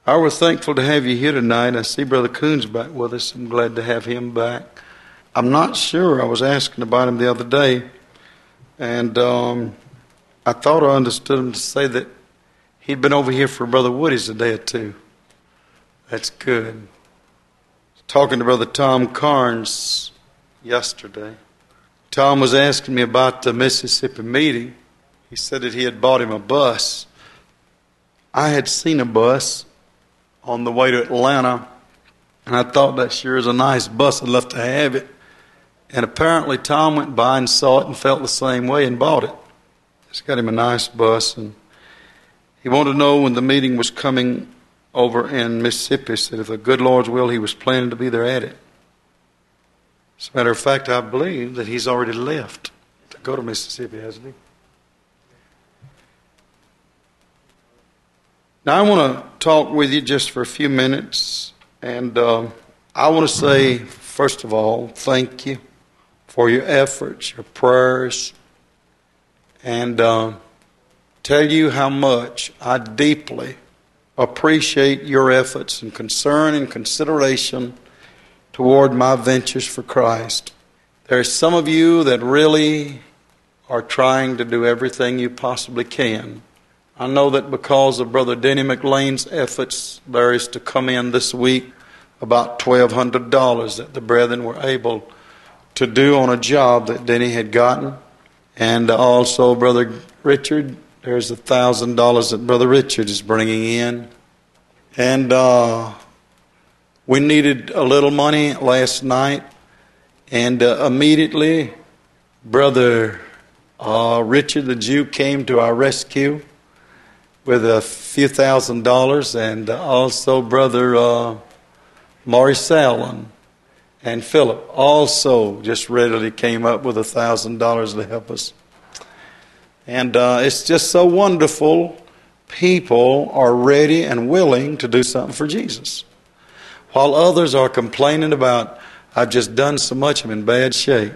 I was thankful to have you here tonight. I see Brother Coons back with us. I'm glad to have him back. I'm not sure. I was asking about him the other day, and I thought I understood him to say that he'd been over here for Brother Woody's a day or two. That's good. Talking to Brother Tom Carnes yesterday. Tom was asking me about the Mississippi meeting. He said that he had bought him a bus. I had seen a bus on the way to Atlanta, and I thought that sure is a nice bus. I'd love to have it. And apparently Tom went by and saw it and felt the same way and bought it. It's got him a nice bus, and he wanted to know when the meeting was coming over in Mississippi. He said if the good Lord's will, he was planning to be there at it. As a matter of fact, I believe that he's already left to go to Mississippi, hasn't he? Now I want to talk with you just for a few minutes, and I want to say, first of all, thank you for your efforts, your prayers, and tell you how much I deeply appreciate your efforts and concern and consideration toward my ventures for Christ. There are some of you that really are trying to do everything you possibly can. I know that because of Brother Denny McLean's efforts, there is to come in this week about $1,200 that the brethren were able to do on a job that Denny had gotten. And also, Brother Richard, there's $1,000 that Brother Richard is bringing in. And we needed a little money last night. And immediately, Brother Richard the Jew came to our rescue with a few $1,000, and also Brother Maurice Allen and Philip also just readily came up with $1,000 to help us. And it's just so wonderful. People are ready and willing to do something for Jesus, while others are complaining about, I've just done so much, I'm in bad shape.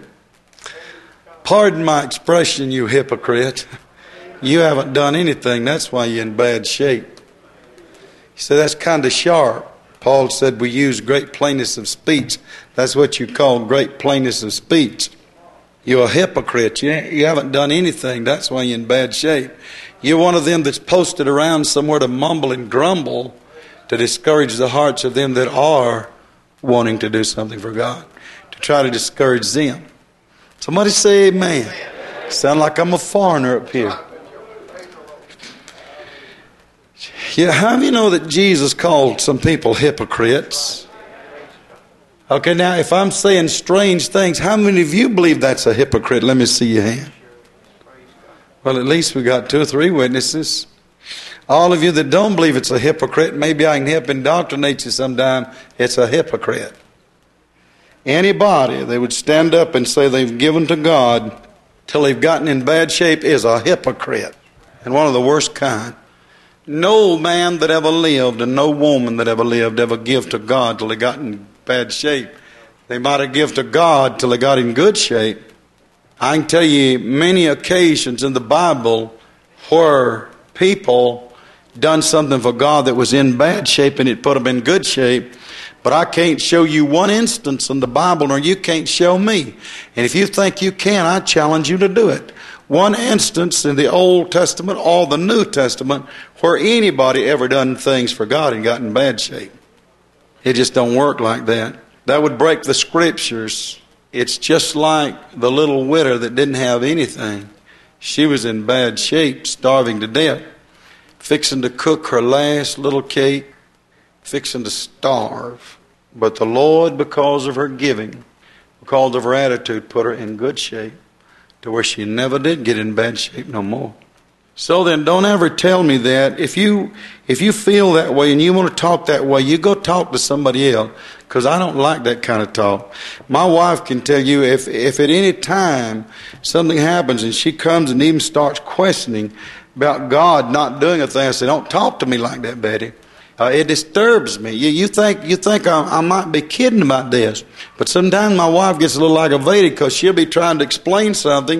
Pardon my expression, you hypocrite. You haven't done anything. That's why you're in bad shape. He said, that's kind of sharp. Paul said we use great plainness of speech. That's what you call great plainness of speech. You're a hypocrite. You haven't done anything. That's why you're in bad shape. You're one of them that's posted around somewhere to mumble and grumble to discourage the hearts of them that are wanting to do something for God, to try to discourage them. Somebody say amen. Sound like I'm a foreigner up here. Yeah, how do you know that Jesus called some people hypocrites? Okay, now if I'm saying strange things, how many of you believe that's a hypocrite? Let me see your hand. Well, at least we got 2 or 3 witnesses. All of you that don't believe it's a hypocrite, maybe I can help indoctrinate you sometime. It's a hypocrite. Anybody that would stand up and say they've given to God till they've gotten in bad shape is a hypocrite, and one of the worst kind. No man that ever lived and no woman that ever lived ever give to God till they got in bad shape. They might have give to God till they got in good shape. I can tell you many occasions in the Bible where people done something for God that was in bad shape and it put them in good shape. But I can't show you one instance in the Bible, or you can't show me. And if you think you can, I challenge you to do it. One instance in the Old Testament or the New Testament where anybody ever done things for God and got in bad shape. It just don't work like that. That would break the Scriptures. It's just like the little widow that didn't have anything. She was in bad shape, starving to death, fixing to cook her last little cake, fixing to starve. But the Lord, because of her giving, because of her attitude, put her in good shape to where she never did get in bad shape no more. So then don't ever tell me that. If you feel that way and you want to talk that way, you go talk to somebody else, because I don't like that kind of talk. My wife can tell you if at any time something happens and she comes and even starts questioning about God not doing a thing, I say, don't talk to me like that, Betty. It disturbs me. You think I might be kidding about this, but sometimes my wife gets a little aggravated because she'll be trying to explain something,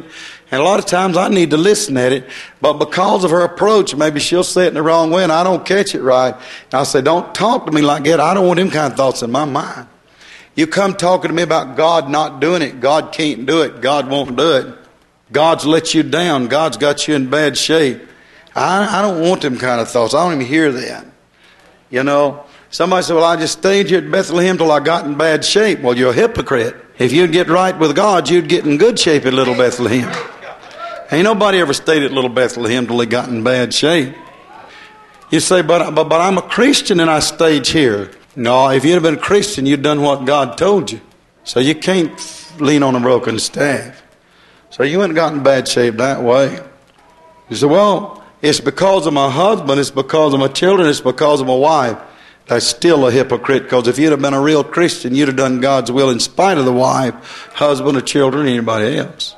And a lot of times I need to listen at it, but because of her approach, maybe she'll say it in the wrong way and I don't catch it right. And I'll say, don't talk to me like that. I don't want them kind of thoughts in my mind. You come talking to me about God not doing it. God can't do it. God won't do it. God's let you down. God's got you in bad shape. I don't want them kind of thoughts. I don't even hear that. You know, somebody said, well, I just stayed here at Bethlehem till I got in bad shape. Well, you're a hypocrite. If you'd get right with God, you'd get in good shape at Little Bethlehem. Ain't nobody ever stayed at Little Bethlehem till they got in bad shape. You say, but I'm a Christian and I stayed here. No, if you'd have been a Christian, you'd done what God told you. So you can't lean on a broken staff. So you wouldn't got in bad shape that way. You say, well, it's because of my husband, it's because of my children, it's because of my wife. That's still a hypocrite, because if you'd have been a real Christian, you'd have done God's will in spite of the wife, husband, or children, or anybody else.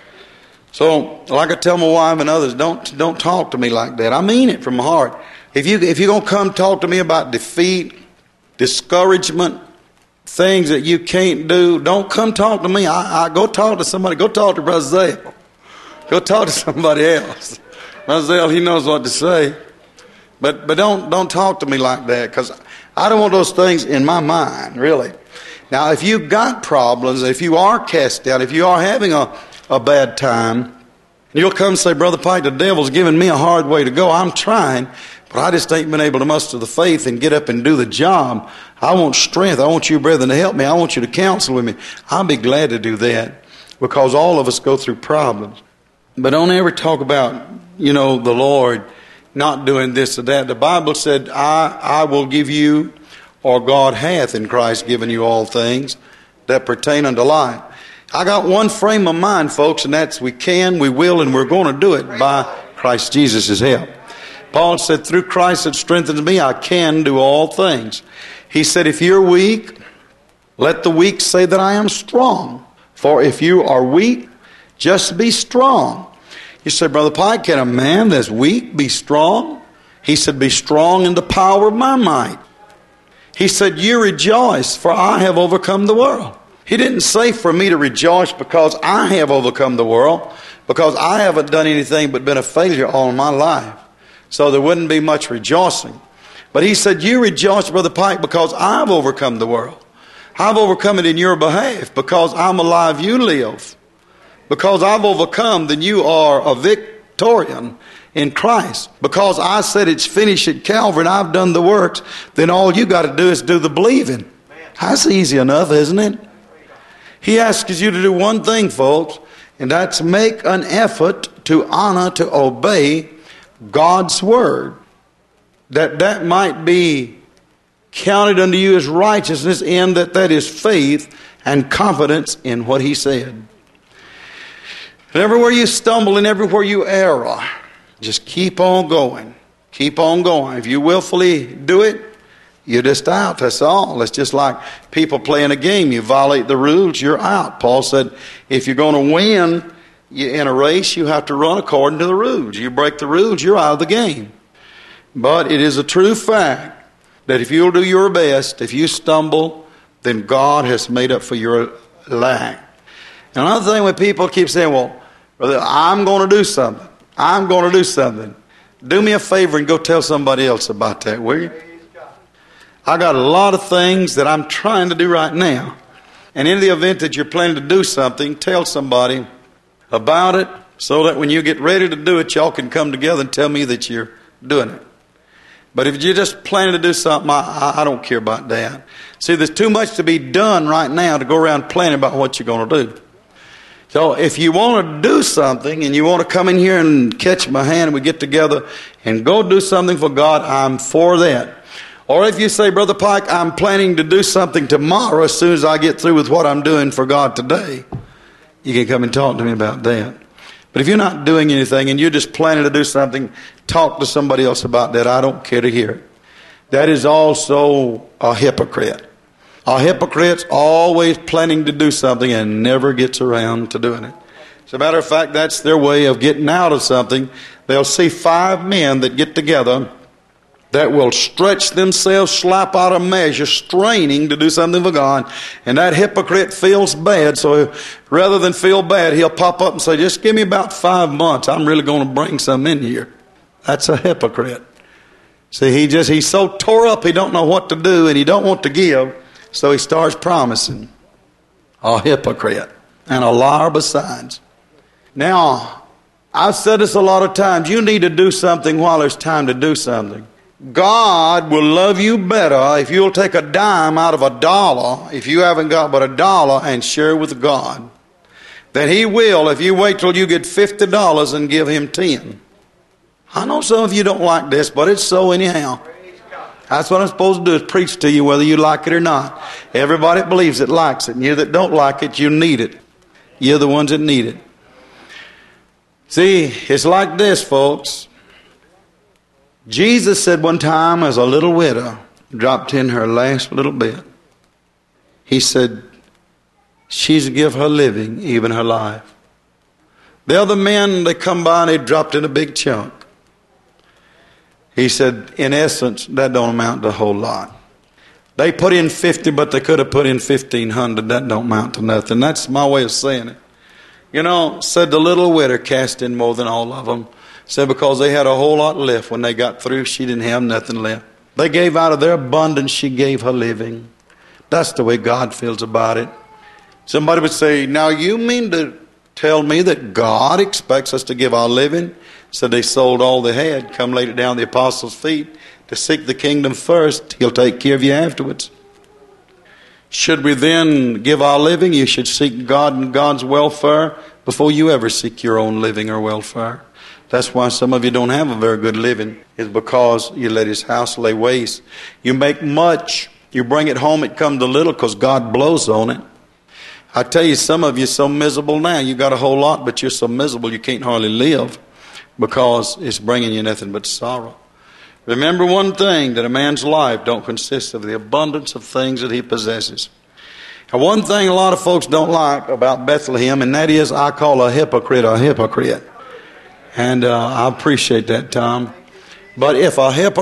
So, like I tell my wife and others, don't talk to me like that. I mean it from my heart. If you're going to come talk to me about defeat, discouragement, things that you can't do, don't come talk to me. I go talk to somebody. Go talk to Brother Zell. Go talk to somebody else. Brother Zell, he knows what to say. But don't talk to me like that, because I don't want those things in my mind, really. Now, if you've got problems, if you are cast down, if you are having a bad time, you'll come and say, Brother Pike, the devil's giving me a hard way to go. I'm trying, but I just ain't been able to muster the faith and get up and do the job. I want strength. I want you, brethren, to help me. I want you to counsel with me. I'll be glad to do that, because all of us go through problems. But don't ever talk about, the Lord not doing this or that. The Bible said, I will give you, or God hath in Christ given you all things that pertain unto life. I got one frame of mind, folks, and that's we can, we will, and we're going to do it by Christ Jesus' help. Paul said, through Christ that strengthens me, I can do all things. He said, if you're weak, let the weak say that I am strong. For if you are weak, just be strong. You say, Brother Pike, can a man that's weak be strong? He said, be strong in the power of my might. He said, you rejoice, for I have overcome the world. He didn't say for me to rejoice because I have overcome the world, because I haven't done anything but been a failure all my life. So there wouldn't be much rejoicing. But he said, you rejoice, Brother Pike, because I've overcome the world. I've overcome it in your behalf. Because I'm alive, you live. Because I've overcome, then you are a victorian in Christ. Because I said it's finished at Calvary and I've done the works, then all you got to do is do the believing. That's easy enough, isn't it? He asks you to do one thing, folks, and that's make an effort to honor, to obey God's word. That might be counted unto you as righteousness, in that is faith and confidence in what he said. And everywhere you stumble and everywhere you err, just keep on going. Keep on going. If you willfully do it, you're just out. That's all. It's just like people playing a game. You violate the rules, you're out. Paul said, if you're going to win in a race, you have to run according to the rules. You break the rules, you're out of the game. But it is a true fact that if you'll do your best, if you stumble, then God has made up for your lack. And another thing, when people keep saying, well, brother, I'm going to do something. I'm going to do something. Do me a favor and go tell somebody else about that, will you? I got a lot of things that I'm trying to do right now. And in the event that you're planning to do something, tell somebody about it, so that when you get ready to do it, y'all can come together and tell me that you're doing it. But if you're just planning to do something, I don't care about that. See, there's too much to be done right now to go around planning about what you're going to do. So if you want to do something and you want to come in here and catch my hand and we get together and go do something for God, I'm for that. Or if you say, Brother Pike, I'm planning to do something tomorrow as soon as I get through with what I'm doing for God today, you can come and talk to me about that. But if you're not doing anything and you're just planning to do something, talk to somebody else about that. I don't care to hear it. That is also a hypocrite. A hypocrite's always planning to do something and never gets around to doing it. As a matter of fact, that's their way of getting out of something. They'll see 5 men that get together. that will stretch themselves, slap out of measure, straining to do something for God. And that hypocrite feels bad, so rather than feel bad, he'll pop up and say, just give me about 5 months. I'm really going to bring some in here. That's a hypocrite. See, he's so tore up he don't know what to do and he don't want to give, so he starts promising. A hypocrite and a liar besides. Now, I've said this a lot of times. You need to do something while there's time to do something. God will love you better if you'll take a dime out of $1, if you haven't got but $1, and share with God, than He will if you wait till you get $50 and give Him 10. I know some of you don't like this, but it's so anyhow. That's what I'm supposed to do, is preach to you whether you like it or not. Everybody that believes it likes it, and you that don't like it, you need it. You're the ones that need it. See, it's like this, folks. Jesus said one time, as a little widow dropped in her last little bit, He said, she's give her living, even her life. The other men, they come by and they dropped in a big chunk. He said, in essence, that don't amount to a whole lot. They put in 50, but they could have put in 1,500. That don't amount to nothing. That's my way of saying it. You know, said the little widow cast in more than all of them. Said because they had a whole lot left when they got through, she didn't have nothing left. They gave out of their abundance, she gave her living. That's the way God feels about it. Somebody would say, now you mean to tell me that God expects us to give our living? So they sold all they had, come laid it down at the apostles' feet. To seek the kingdom first, He'll take care of you afterwards. Should we then give our living? You should seek God and God's welfare before you ever seek your own living or welfare. That's why some of you don't have a very good living, is because you let His house lay waste. You make much, you bring it home, it comes to little because God blows on it. I tell you, some of you are so miserable now. You got a whole lot, but you're so miserable you can't hardly live because it's bringing you nothing but sorrow. Remember one thing, that a man's life don't consist of the abundance of things that he possesses. And one thing a lot of folks don't like about Bethlehem, and that is I call a hypocrite a hypocrite. And I appreciate that, Tom. But if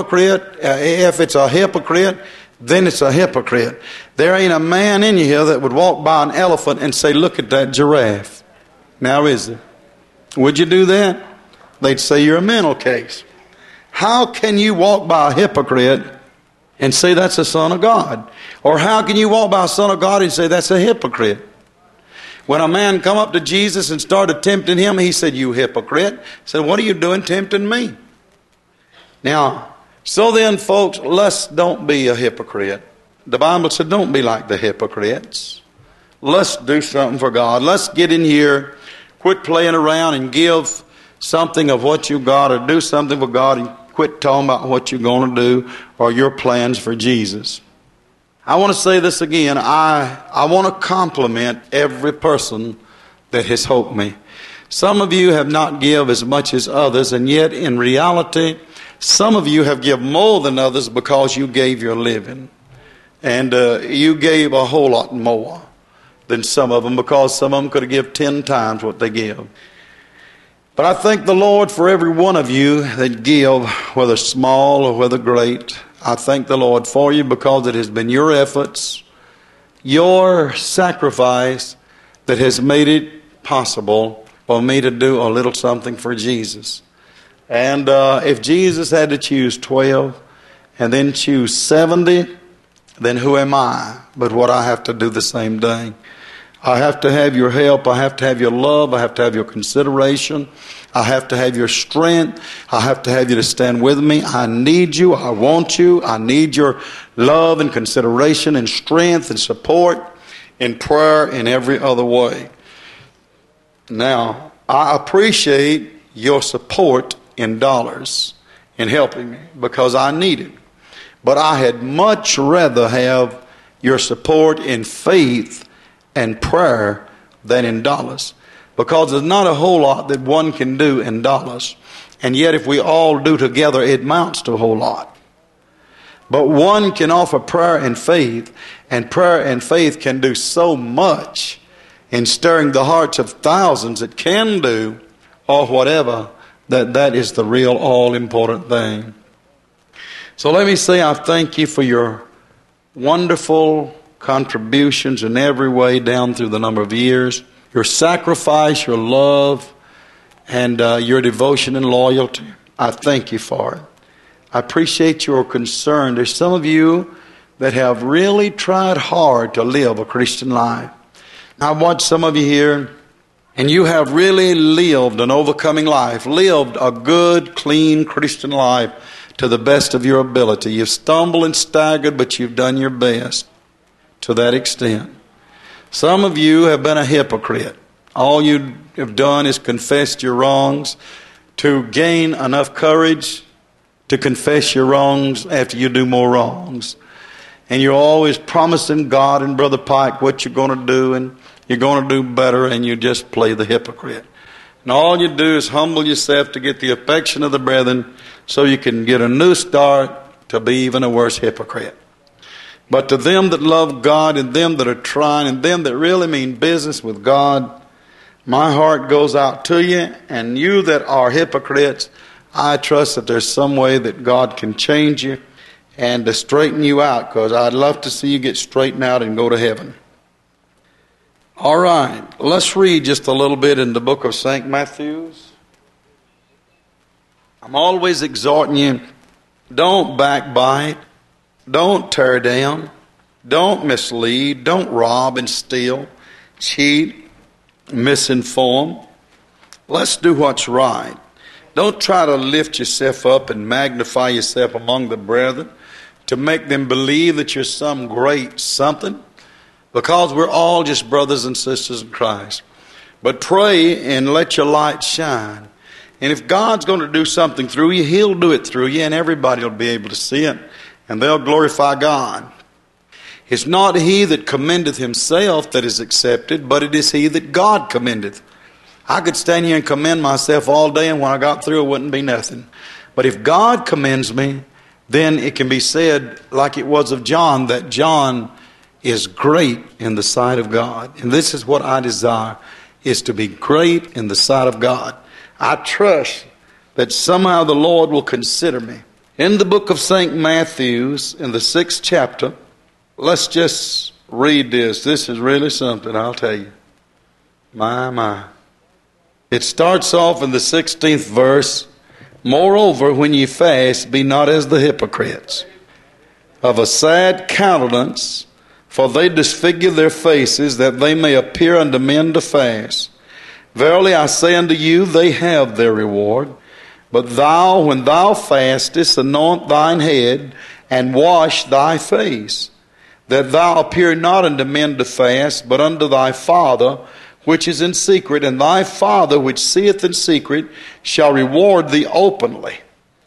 it's a hypocrite, then it's a hypocrite. There ain't a man in here that would walk by an elephant and say, look at that giraffe. Now is there? Would you do that? They'd say you're a mental case. How can you walk by a hypocrite and say that's a son of God? Or how can you walk by a son of God and say that's a hypocrite? When a man come up to Jesus and started tempting Him, He said, you hypocrite. He said, what are you doing tempting me? Now, so then, folks, let's don't be a hypocrite. The Bible said don't be like the hypocrites. Let's do something for God. Let's get in here, quit playing around and give something of what you got, or do something for God and quit talking about what you're going to do or your plans for Jesus. I want to say this again. I want to compliment every person that has helped me. Some of you have not given as much as others, and yet in reality, some of you have given more than others because you gave your living. And you gave a whole lot more than some of them, because some of them could have given 10 times what they give. But I thank the Lord for every one of you that give, whether small or whether great. I thank the Lord for you, because it has been your efforts, your sacrifice that has made it possible for me to do a little something for Jesus. And if Jesus had to choose 12 and then choose 70, then who am I? But what I have to do the same thing. I have to have your help. I have to have your love. I have to have your consideration. I have to have your strength. I have to have you to stand with me. I need you. I want you. I need your love and consideration and strength and support in prayer in every other way. Now, I appreciate your support in dollars in helping me, because I need it. But I had much rather have your support in faith and prayer than in dollars, because there's not a whole lot that one can do in dollars, and yet if we all do together, it amounts to a whole lot. But one can offer prayer and faith can do so much in stirring the hearts of thousands that can do, or whatever, that is the real all important thing. So let me say I thank you for your wonderful contributions in every way down through the number of years, your sacrifice, your love, and your devotion and loyalty. I thank you for it. I appreciate your concern. There's some of you that have really tried hard to live a Christian life. I've watched some of you here, and you have really lived an overcoming life, lived a good, clean Christian life to the best of your ability. You've stumbled and staggered, but you've done your best to that extent. Some of you have been a hypocrite. All you have done is confessed your wrongs to gain enough courage to confess your wrongs after you do more wrongs. And you're always promising God and Brother Pike what you're going to do, and you're going to do better, and you just play the hypocrite. And all you do is humble yourself to get the affection of the brethren so you can get a new start to be even a worse hypocrite. But to them that love God, and them that are trying, and them that really mean business with God, my heart goes out to you. And you that are hypocrites, I trust that there's some way that God can change you and to straighten you out, because I'd love to see you get straightened out and go to heaven. All right, let's read just a little bit in the book of St. Matthew's. I'm always exhorting you, don't backbite, don't tear down, don't mislead, don't rob and steal, cheat, misinform. Let's do what's right. Don't try to lift yourself up and magnify yourself among the brethren to make them believe that you're some great something, because we're all just brothers and sisters in Christ. But pray and let your light shine. And if God's going to do something through you, He'll do it through you, and everybody will be able to see it, and they'll glorify God. It's not he that commendeth himself that is accepted, but it is he that God commendeth. I could stand here and commend myself all day, and when I got through, it wouldn't be nothing. But if God commends me, then it can be said, like it was of John, that John is great in the sight of God. And this is what I desire, is to be great in the sight of God. I trust that somehow the Lord will consider me. In the book of St. Matthew's, in the 6th chapter, let's just read this. This is really something, I'll tell you. My. It starts off in the 16th verse. Moreover, when ye fast, be not as the hypocrites, of a sad countenance, for they disfigure their faces, that they may appear unto men to fast. Verily I say unto you, they have their reward. But thou, when thou fastest, anoint thine head, and wash thy face, that thou appear not unto men to fast, but unto thy Father which is in secret, and thy Father which seeth in secret shall reward thee openly.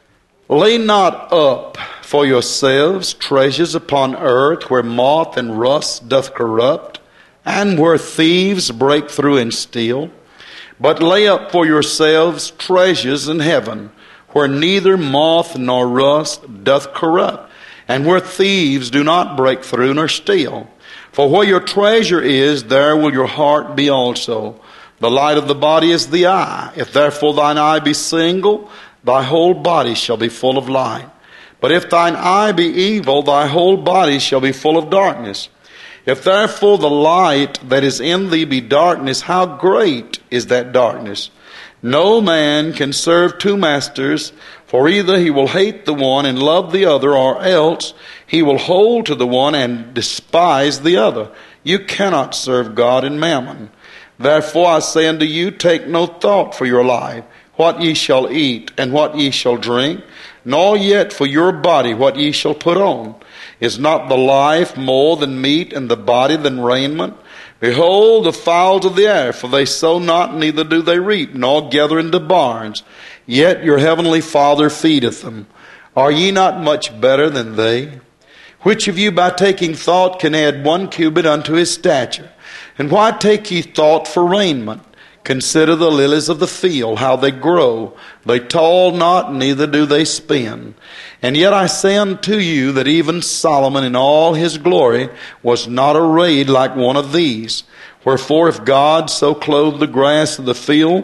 Lay not up for yourselves treasures upon earth, where moth and rust doth corrupt, and where thieves break through and steal. But lay up for yourselves treasures in heaven, where neither moth nor rust doth corrupt, and where thieves do not break through nor steal. For where your treasure is, there will your heart be also. The light of the body is the eye. If therefore thine eye be single, thy whole body shall be full of light. But if thine eye be evil, thy whole body shall be full of darkness. If therefore the light that is in thee be darkness, how great is that darkness? No man can serve two masters, for either he will hate the one and love the other, or else he will hold to the one and despise the other. You cannot serve God and mammon. Therefore I say unto you, take no thought for your life, what ye shall eat, and what ye shall drink, nor yet for your body what ye shall put on. Is not the life more than meat, and the body than raiment? Behold the fowls of the air, for they sow not, neither do they reap, nor gather into barns, yet your heavenly Father feedeth them. Are ye not much better than they? Which of you by taking thought can add 1 cubit unto his stature? And why take ye thought for raiment? Consider the lilies of the field, how they grow. They toil not, neither do they spin. And yet I say unto you that even Solomon in all his glory was not arrayed like one of these. Wherefore if God so clothe the grass of the field,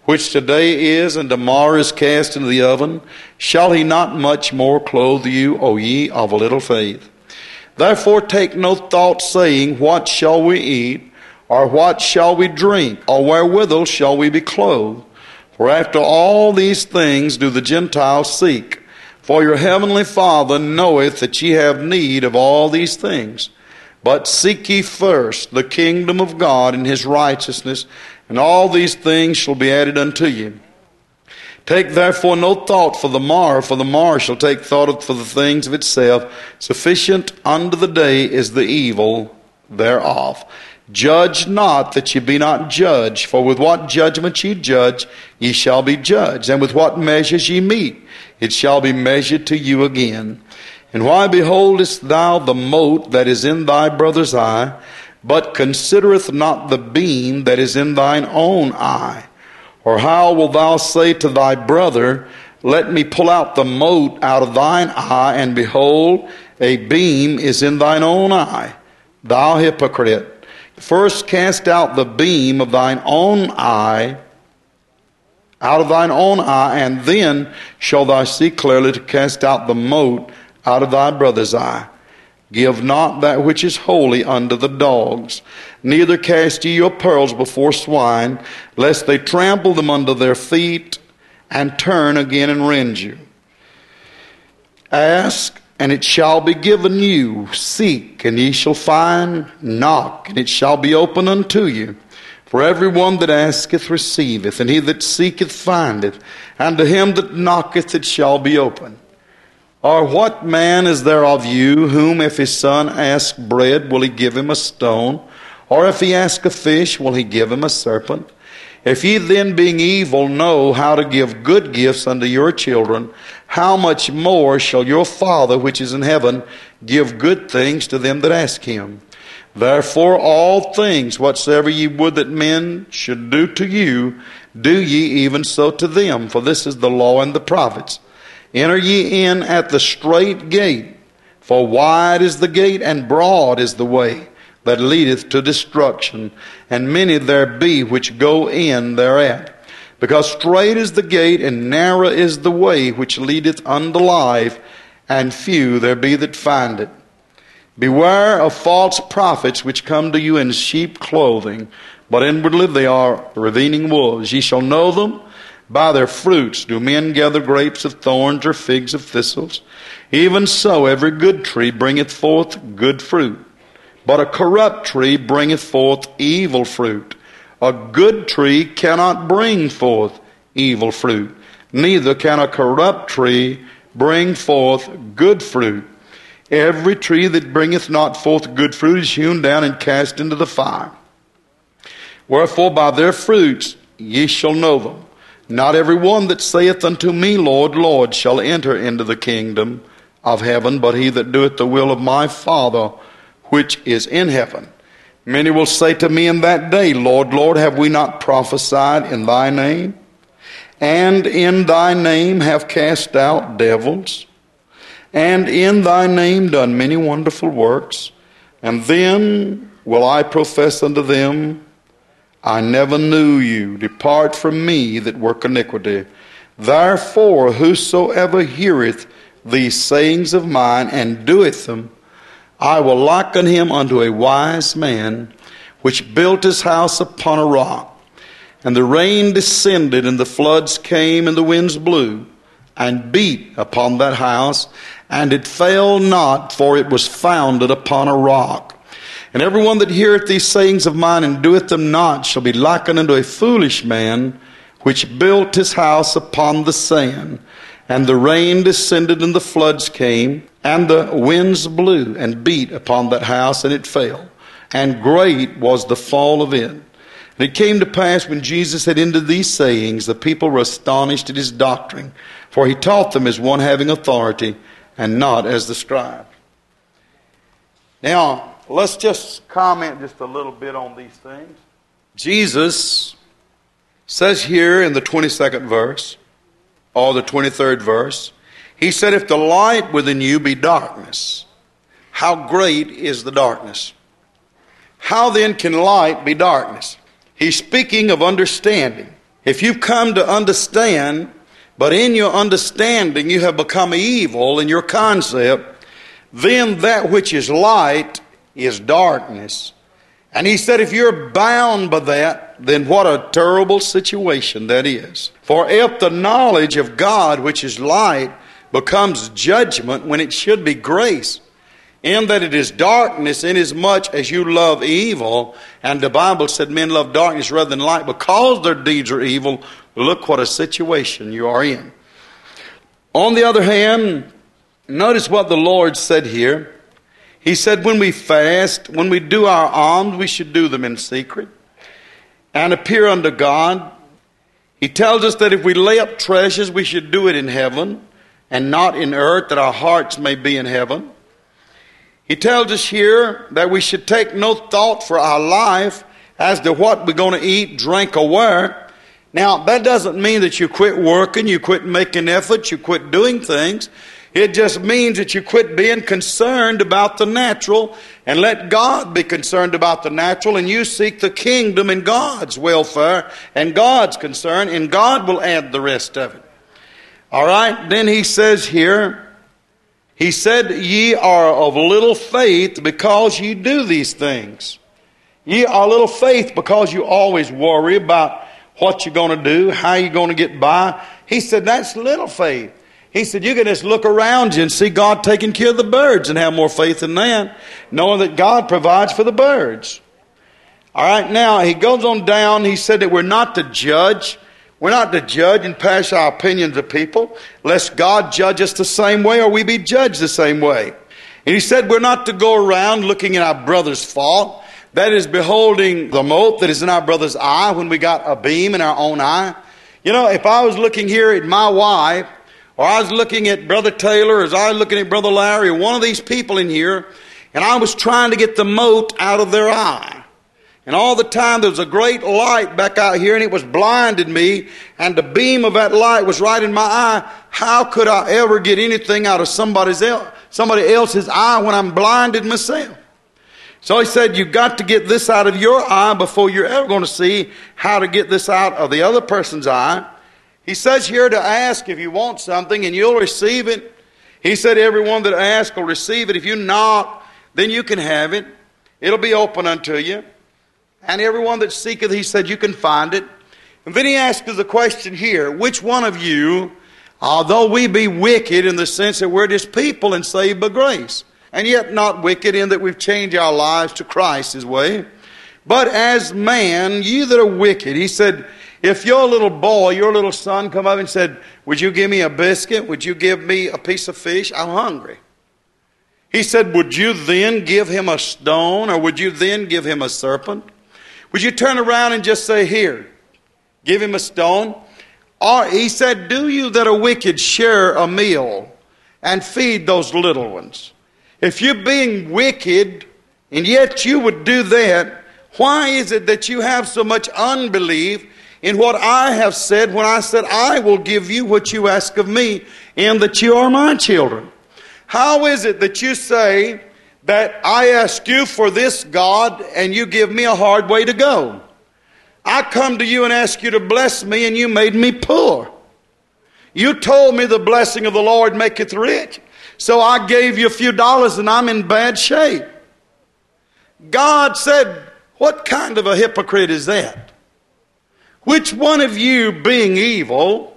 which today is and tomorrow is cast into the oven, shall he not much more clothe you, O ye of a little faith? Therefore take no thought, saying, what shall we eat, or what shall we drink, or wherewithal shall we be clothed? For after all these things do the Gentiles seek. For your heavenly Father knoweth that ye have need of all these things. But seek ye first the kingdom of God and his righteousness, and all these things shall be added unto you. Take therefore no thought for the morrow shall take thought for the things of itself. Sufficient unto the day is the evil thereof. Judge not that ye be not judged, for with what judgment ye judge, ye shall be judged, and with what measures ye mete, it shall be measured to you again. And why beholdest thou the mote that is in thy brother's eye, but considereth not the beam that is in thine own eye? Or how wilt thou say to thy brother, let me pull out the mote out of thine eye, and behold, a beam is in thine own eye? Thou hypocrite, first cast out the beam of thine own eye, out of thine own eye, and then shalt thou see clearly to cast out the mote out of thy brother's eye. Give not that which is holy unto the dogs, neither cast ye your pearls before swine, lest they trample them under their feet, and turn again and rend you. Ask, and it shall be given you. Seek, and ye shall find. Knock, and it shall be opened unto you. For every one that asketh receiveth, and he that seeketh findeth, and to him that knocketh it shall be opened. Or what man is there of you, whom if his son ask bread, will he give him a stone? Or if he ask a fish, will he give him a serpent? If ye then, being evil, know how to give good gifts unto your children, how much more shall your Father which is in heaven give good things to them that ask him? Therefore all things whatsoever ye would that men should do to you, do ye even so to them. For this is the law and the prophets. Enter ye in at the strait gate, for wide is the gate, and broad is the way that leadeth to destruction, and many there be which go in thereat. Because strait is the gate, and narrow is the way which leadeth unto life, and few there be that find it. Beware of false prophets which come to you in sheep clothing, but inwardly they are ravening wolves. Ye shall know them by their fruits. Do men gather grapes of thorns or figs of thistles? Even so every good tree bringeth forth good fruit, but a corrupt tree bringeth forth evil fruit. A good tree cannot bring forth evil fruit, neither can a corrupt tree bring forth good fruit. Every tree that bringeth not forth good fruit is hewn down and cast into the fire. Wherefore by their fruits ye shall know them. Not every one that saith unto me, Lord, Lord, shall enter into the kingdom of heaven, but he that doeth the will of my Father which is in heaven. Many will say to me in that day, Lord, Lord, have we not prophesied in thy name? And in thy name have cast out devils? And in thy name done many wonderful works? And then will I profess unto them, I never knew you. Depart from me that work iniquity. Therefore, whosoever heareth these sayings of mine and doeth them, I will liken him unto a wise man, which built his house upon a rock. And the rain descended, and the floods came, and the winds blew, and beat upon that house, and it fell not, for it was founded upon a rock. And everyone that heareth these sayings of mine and doeth them not shall be likened unto a foolish man, which built his house upon the sand. And the rain descended, and the floods came, and the winds blew, and beat upon that house, and it fell. And great was the fall of it. And it came to pass, when Jesus had ended these sayings, the people were astonished at his doctrine, for he taught them as one having authority, and not as the scribes. Now, let's just comment just a little bit on these things. Jesus says here in the 22nd verse, or the 23rd verse, he said, if the light within you be darkness, how great is the darkness? How then can light be darkness? He's speaking of understanding. If you've come to understand, but in your understanding you have become evil in your concept, then that which is light is darkness. And he said, if you're bound by that, then what a terrible situation that is. For if the knowledge of God, which is light, becomes judgment when it should be grace, in that it is darkness, inasmuch as you love evil, and the Bible said men love darkness rather than light because their deeds are evil, look what a situation you are in. On the other hand, notice what the Lord said here. He said when we fast, when we do our alms, we should do them in secret and appear unto God. He tells us that if we lay up treasures, we should do it in heaven and not in earth, that our hearts may be in heaven. He tells us here that we should take no thought for our life as to what we're going to eat, drink, or wear. Now, that doesn't mean that you quit working, you quit making efforts, you quit doing things. It just means that you quit being concerned about the natural and let God be concerned about the natural, and you seek the kingdom and God's welfare and God's concern, and God will add the rest of it. All right, then he says here, he said, ye are of little faith because ye do these things. Ye are little faith because you always worry about what you're going to do, how you're going to get by. He said, that's little faith. He said, you can just look around you and see God taking care of the birds and have more faith in that, knowing that God provides for the birds. All right, now he goes on down. He said that we're not to judge. We're not to judge and pass our opinions to people, lest God judge us the same way or we be judged the same way. And he said we're not to go around looking at our brother's fault. That is beholding the mote that is in our brother's eye when we got a beam in our own eye. You know, if I was looking here at my wife, or I was looking at Brother Taylor, or I was looking at Brother Larry, or one of these people in here, and I was trying to get the mote out of their eye. And all the time there was a great light back out here, and it was blinded me, and the beam of that light was right in my eye. How could I ever get anything out of somebody else's eye when I'm blinded myself? So he said, you've got to get this out of your eye before you're ever going to see how to get this out of the other person's eye. He says here to ask if you want something and you'll receive it. He said everyone that asks will receive it. If you knock, then you can have it. It'll be open unto you. And everyone that seeketh, he said, you can find it. And then he asked us a question here. Which one of you, although we be wicked in the sense that we're just people and saved by grace, and yet not wicked in that we've changed our lives to Christ's way, but as man, you that are wicked, he said, if your little boy, your little son come up and said, would you give me a biscuit? Would you give me a piece of fish? I'm hungry. He said, would you then give him a stone, or would you then give him a serpent? Would you turn around and just say, here, give him a stone? Or he said, do you that are wicked share a meal and feed those little ones? If you're being wicked and yet you would do that, why is it that you have so much unbelief in what I have said when I said I will give you what you ask of me, and that you are my children? How is it that you say that I ask you for this, God, and you give me a hard way to go? I come to you and ask you to bless me, and you made me poor. You told me the blessing of the Lord maketh rich, so I gave you a few dollars and I'm in bad shape. God said, what kind of a hypocrite is that? Which one of you, being evil,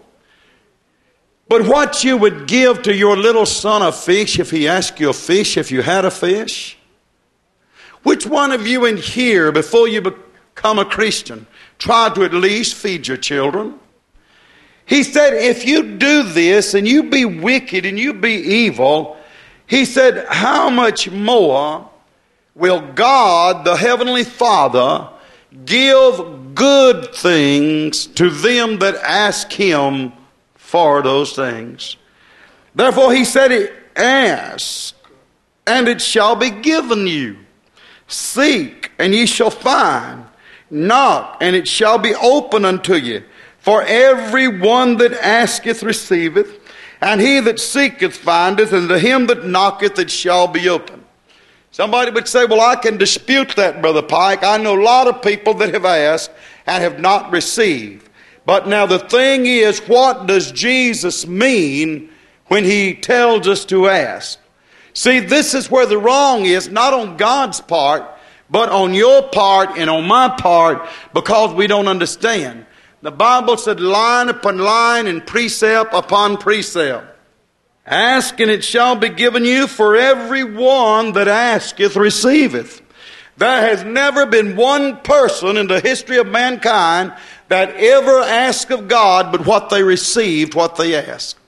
but what you would give to your little son a fish if he asked you a fish, if you had a fish? Which one of you in here, before you become a Christian, tried to at least feed your children? He said, if you do this and you be wicked and you be evil, he said, how much more will God, the Heavenly Father, give good things to them that ask him for those things? Therefore he said, ask, and it shall be given you. Seek, and ye shall find. Knock, and it shall be open unto you. For every one that asketh receiveth, and he that seeketh findeth, and to him that knocketh it shall be open. Somebody would say, well, I can dispute that, Brother Pike. I know a lot of people that have asked and have not received. But now the thing is, what does Jesus mean when he tells us to ask? See, this is where the wrong is, not on God's part, but on your part and on my part, because we don't understand. The Bible said line upon line and precept upon precept. Ask and it shall be given you, for every one that asketh receiveth. There has never been one person in the history of mankind that ever asked of God but what they received, what they asked.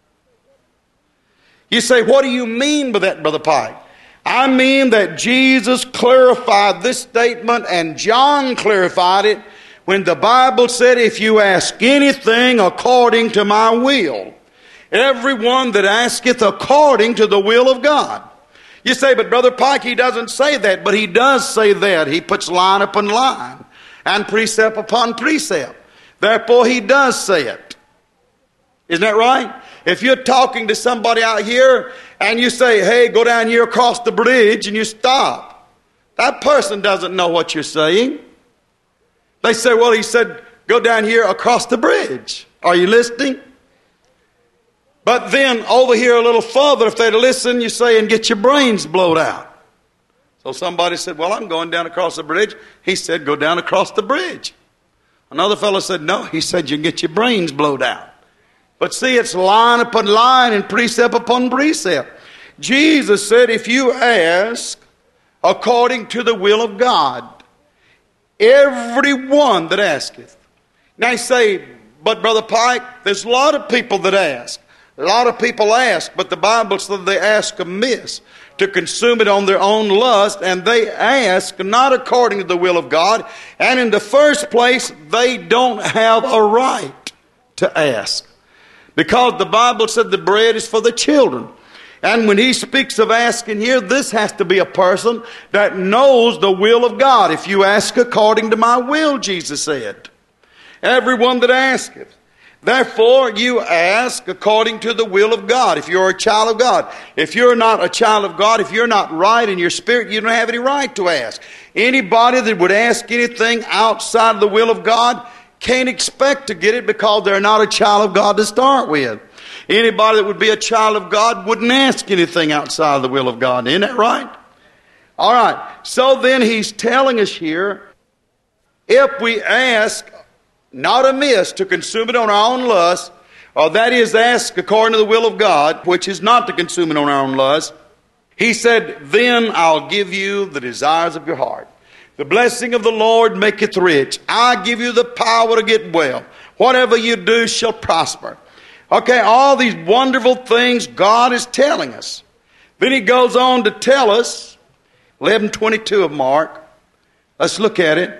You say, what do you mean by that, Brother Pike? I mean that Jesus clarified this statement and John clarified it when the Bible said, if you ask anything according to my will, everyone that asketh according to the will of God. You say, but Brother Pike, he doesn't say that, but he does say that. He puts line upon line and precept upon precept. Therefore, he does say it. Isn't that right? If you're talking to somebody out here and you say, hey, go down here across the bridge, and you stop, that person doesn't know what you're saying. They say, well, he said, go down here across the bridge. Are you listening? But then over here a little further, if they'd listen, you say, and get your brains blowed out. So somebody said, well, I'm going down across the bridge. He said, go down across the bridge. Another fellow said, no, he said, you get your brains blowed out. But see, it's line upon line and precept upon precept. Jesus said, if you ask according to the will of God, everyone that asketh. Now you say, but Brother Pike, there's a lot of people that ask. A lot of people ask, but the Bible says they ask amiss, to consume it on their own lust, and they ask not according to the will of God. And in the first place, they don't have a right to ask, because the Bible said the bread is for the children. And when he speaks of asking here, this has to be a person that knows the will of God. If you ask according to my will, Jesus said, everyone that asketh. Therefore, you ask according to the will of God. If you're a child of God. If you're not a child of God, if you're not right in your spirit, you don't have any right to ask. Anybody that would ask anything outside of the will of God can't expect to get it, because they're not a child of God to start with. Anybody that would be a child of God wouldn't ask anything outside of the will of God. Isn't that right? All right. So then he's telling us here, if we ask not amiss, to consume it on our own lust, or that is, ask according to the will of God, which is not to consume it on our own lust, he said, then I'll give you the desires of your heart. The blessing of the Lord maketh rich. I give you the power to get well. Whatever you do shall prosper. Okay, all these wonderful things God is telling us. Then he goes on to tell us, 11:22 of Mark. Let's look at it.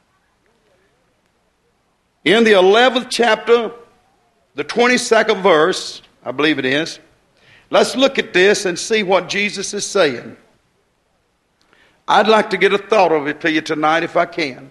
In the 11th chapter, the 22nd verse, I believe it is. Let's look at this and see what Jesus is saying. I'd like to get a thought of it to you tonight if I can.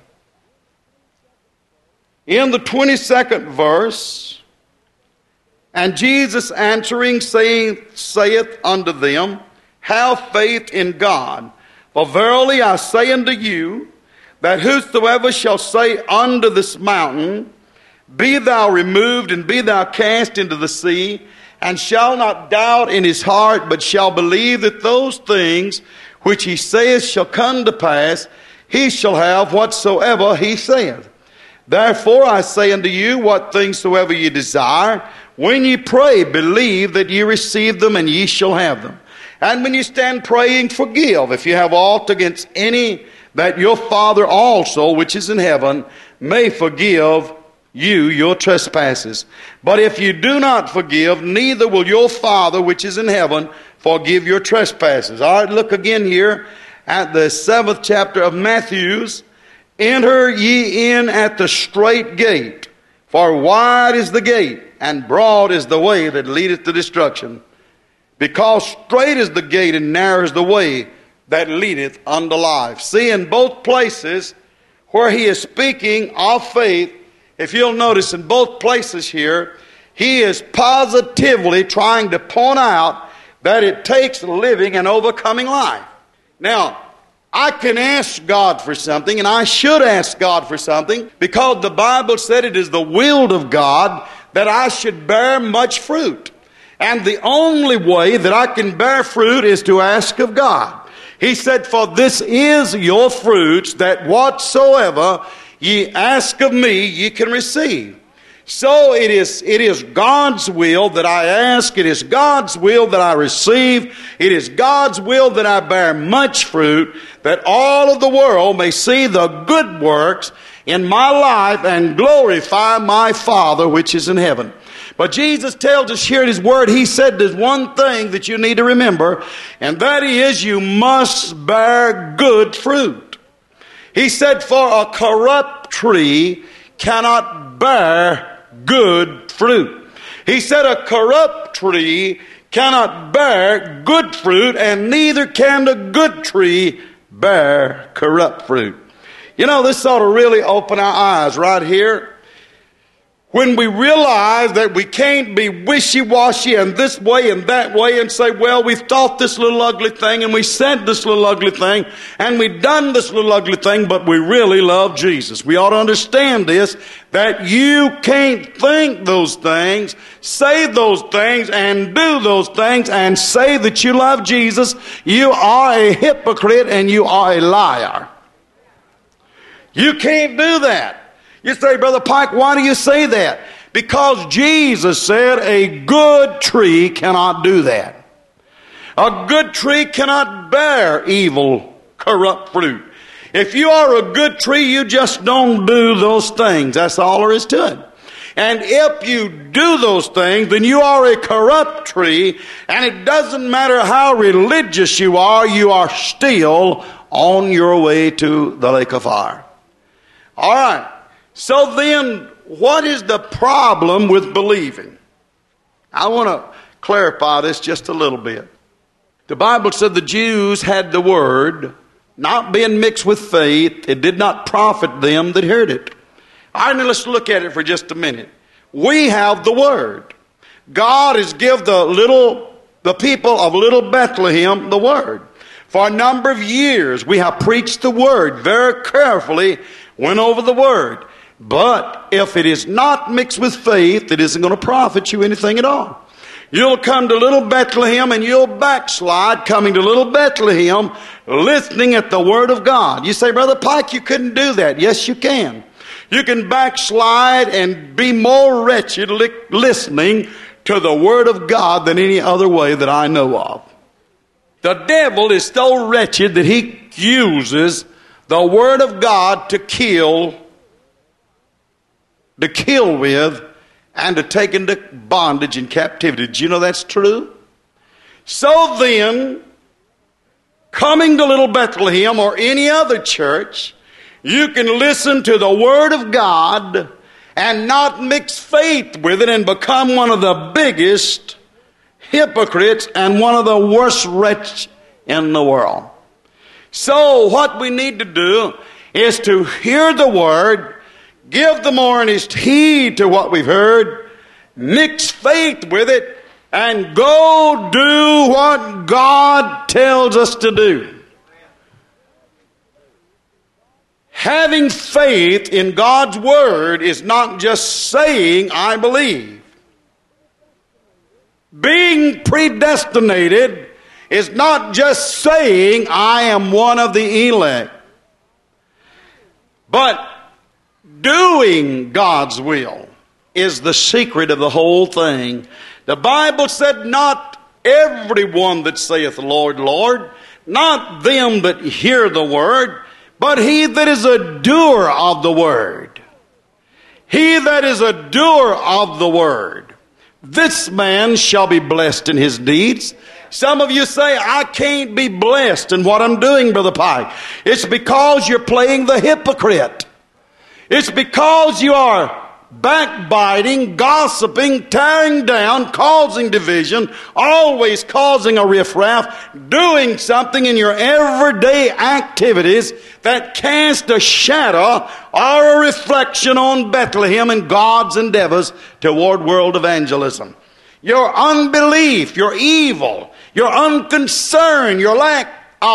In the 22nd verse, and Jesus answering saith unto them, have faith in God. For verily I say unto you, that whosoever shall say unto this mountain, be thou removed and be thou cast into the sea, and shall not doubt in his heart, but shall believe that those things which he saith shall come to pass, he shall have whatsoever he saith. Therefore I say unto you, what things soever ye desire, when ye pray, believe that ye receive them, and ye shall have them. And when you stand praying, forgive if you have aught against any, that your Father also, which is in heaven, may forgive you your trespasses. But if you do not forgive, neither will your Father, which is in heaven, forgive your trespasses. All right, look again here at the 7th chapter of Matthew's. Enter ye in at the strait gate, for wide is the gate, and broad is the way that leadeth to destruction. Because strait is the gate, and narrow is the way that leadeth unto life. See, in both places where he is speaking of faith, if you'll notice in both places here, he is positively trying to point out that it takes living and overcoming life. Now, I can ask God for something, and I should ask God for something, because the Bible said it is the will of God that I should bear much fruit. And the only way that I can bear fruit is to ask of God. He said, for this is your fruits, that whatsoever ye ask of me, ye can receive. So it is God's will that I ask. It is God's will that I receive. It is God's will that I bear much fruit, that all of the world may see the good works in my life and glorify my Father which is in heaven. But Jesus tells us here in His Word, He said there's one thing that you need to remember, and that is you must bear good fruit. He said, for a corrupt tree cannot bear good fruit. He said a corrupt tree cannot bear good fruit, and neither can the good tree bear corrupt fruit. You know, this ought to really open our eyes right here. When we realize that we can't be wishy-washy and this way and that way and say, well, we've thought this little ugly thing and we said this little ugly thing and we've done this little ugly thing, but we really love Jesus. We ought to understand this, that you can't think those things, say those things, and do those things and say that you love Jesus. You are a hypocrite and you are a liar. You can't do that. You say, Brother Pike, why do you say that? Because Jesus said a good tree cannot do that. A good tree cannot bear evil, corrupt fruit. If you are a good tree, you just don't do those things. That's all there is to it. And if you do those things, then you are a corrupt tree, and it doesn't matter how religious you are still on your way to the lake of fire. All right. So then, what is the problem with believing? I want to clarify this just a little bit. The Bible said the Jews had the word, not being mixed with faith. It did not profit them that heard it. All right, now let's look at it for just a minute. We have the word. God has given the people of little Bethlehem the word. For a number of years, we have preached the word very carefully, went over the word. But if it is not mixed with faith, it isn't going to profit you anything at all. You'll come to little Bethlehem and you'll backslide coming to little Bethlehem, listening at the Word of God. You say, Brother Pike, you couldn't do that. Yes, you can. You can backslide and be more wretched listening to the Word of God than any other way that I know of. The devil is so wretched that he uses the Word of God to kill with, and to take into bondage and captivity. Did you know that's true? So then, coming to little Bethlehem or any other church, you can listen to the Word of God and not mix faith with it and become one of the biggest hypocrites and one of the worst wretches in the world. So what we need to do is to hear the Word, give the more earnest heed to what we've heard, mix faith with it, and go do what God tells us to do. Having faith in God's Word is not just saying, I believe. Being predestinated is not just saying, I am one of the elect. But doing God's will is the secret of the whole thing. The Bible said, not everyone that saith, Lord, Lord, not them that hear the word, but he that is a doer of the word. He that is a doer of the word, this man shall be blessed in his deeds. Some of you say, I can't be blessed in what I'm doing, Brother Pike. It's because you're playing the hypocrite. It's because you are backbiting, gossiping, tearing down, causing division, always causing a riffraff, doing something in your everyday activities that cast a shadow or a reflection on Bethlehem and God's endeavors toward world evangelism. Your unbelief, your evil, your unconcern, your lack of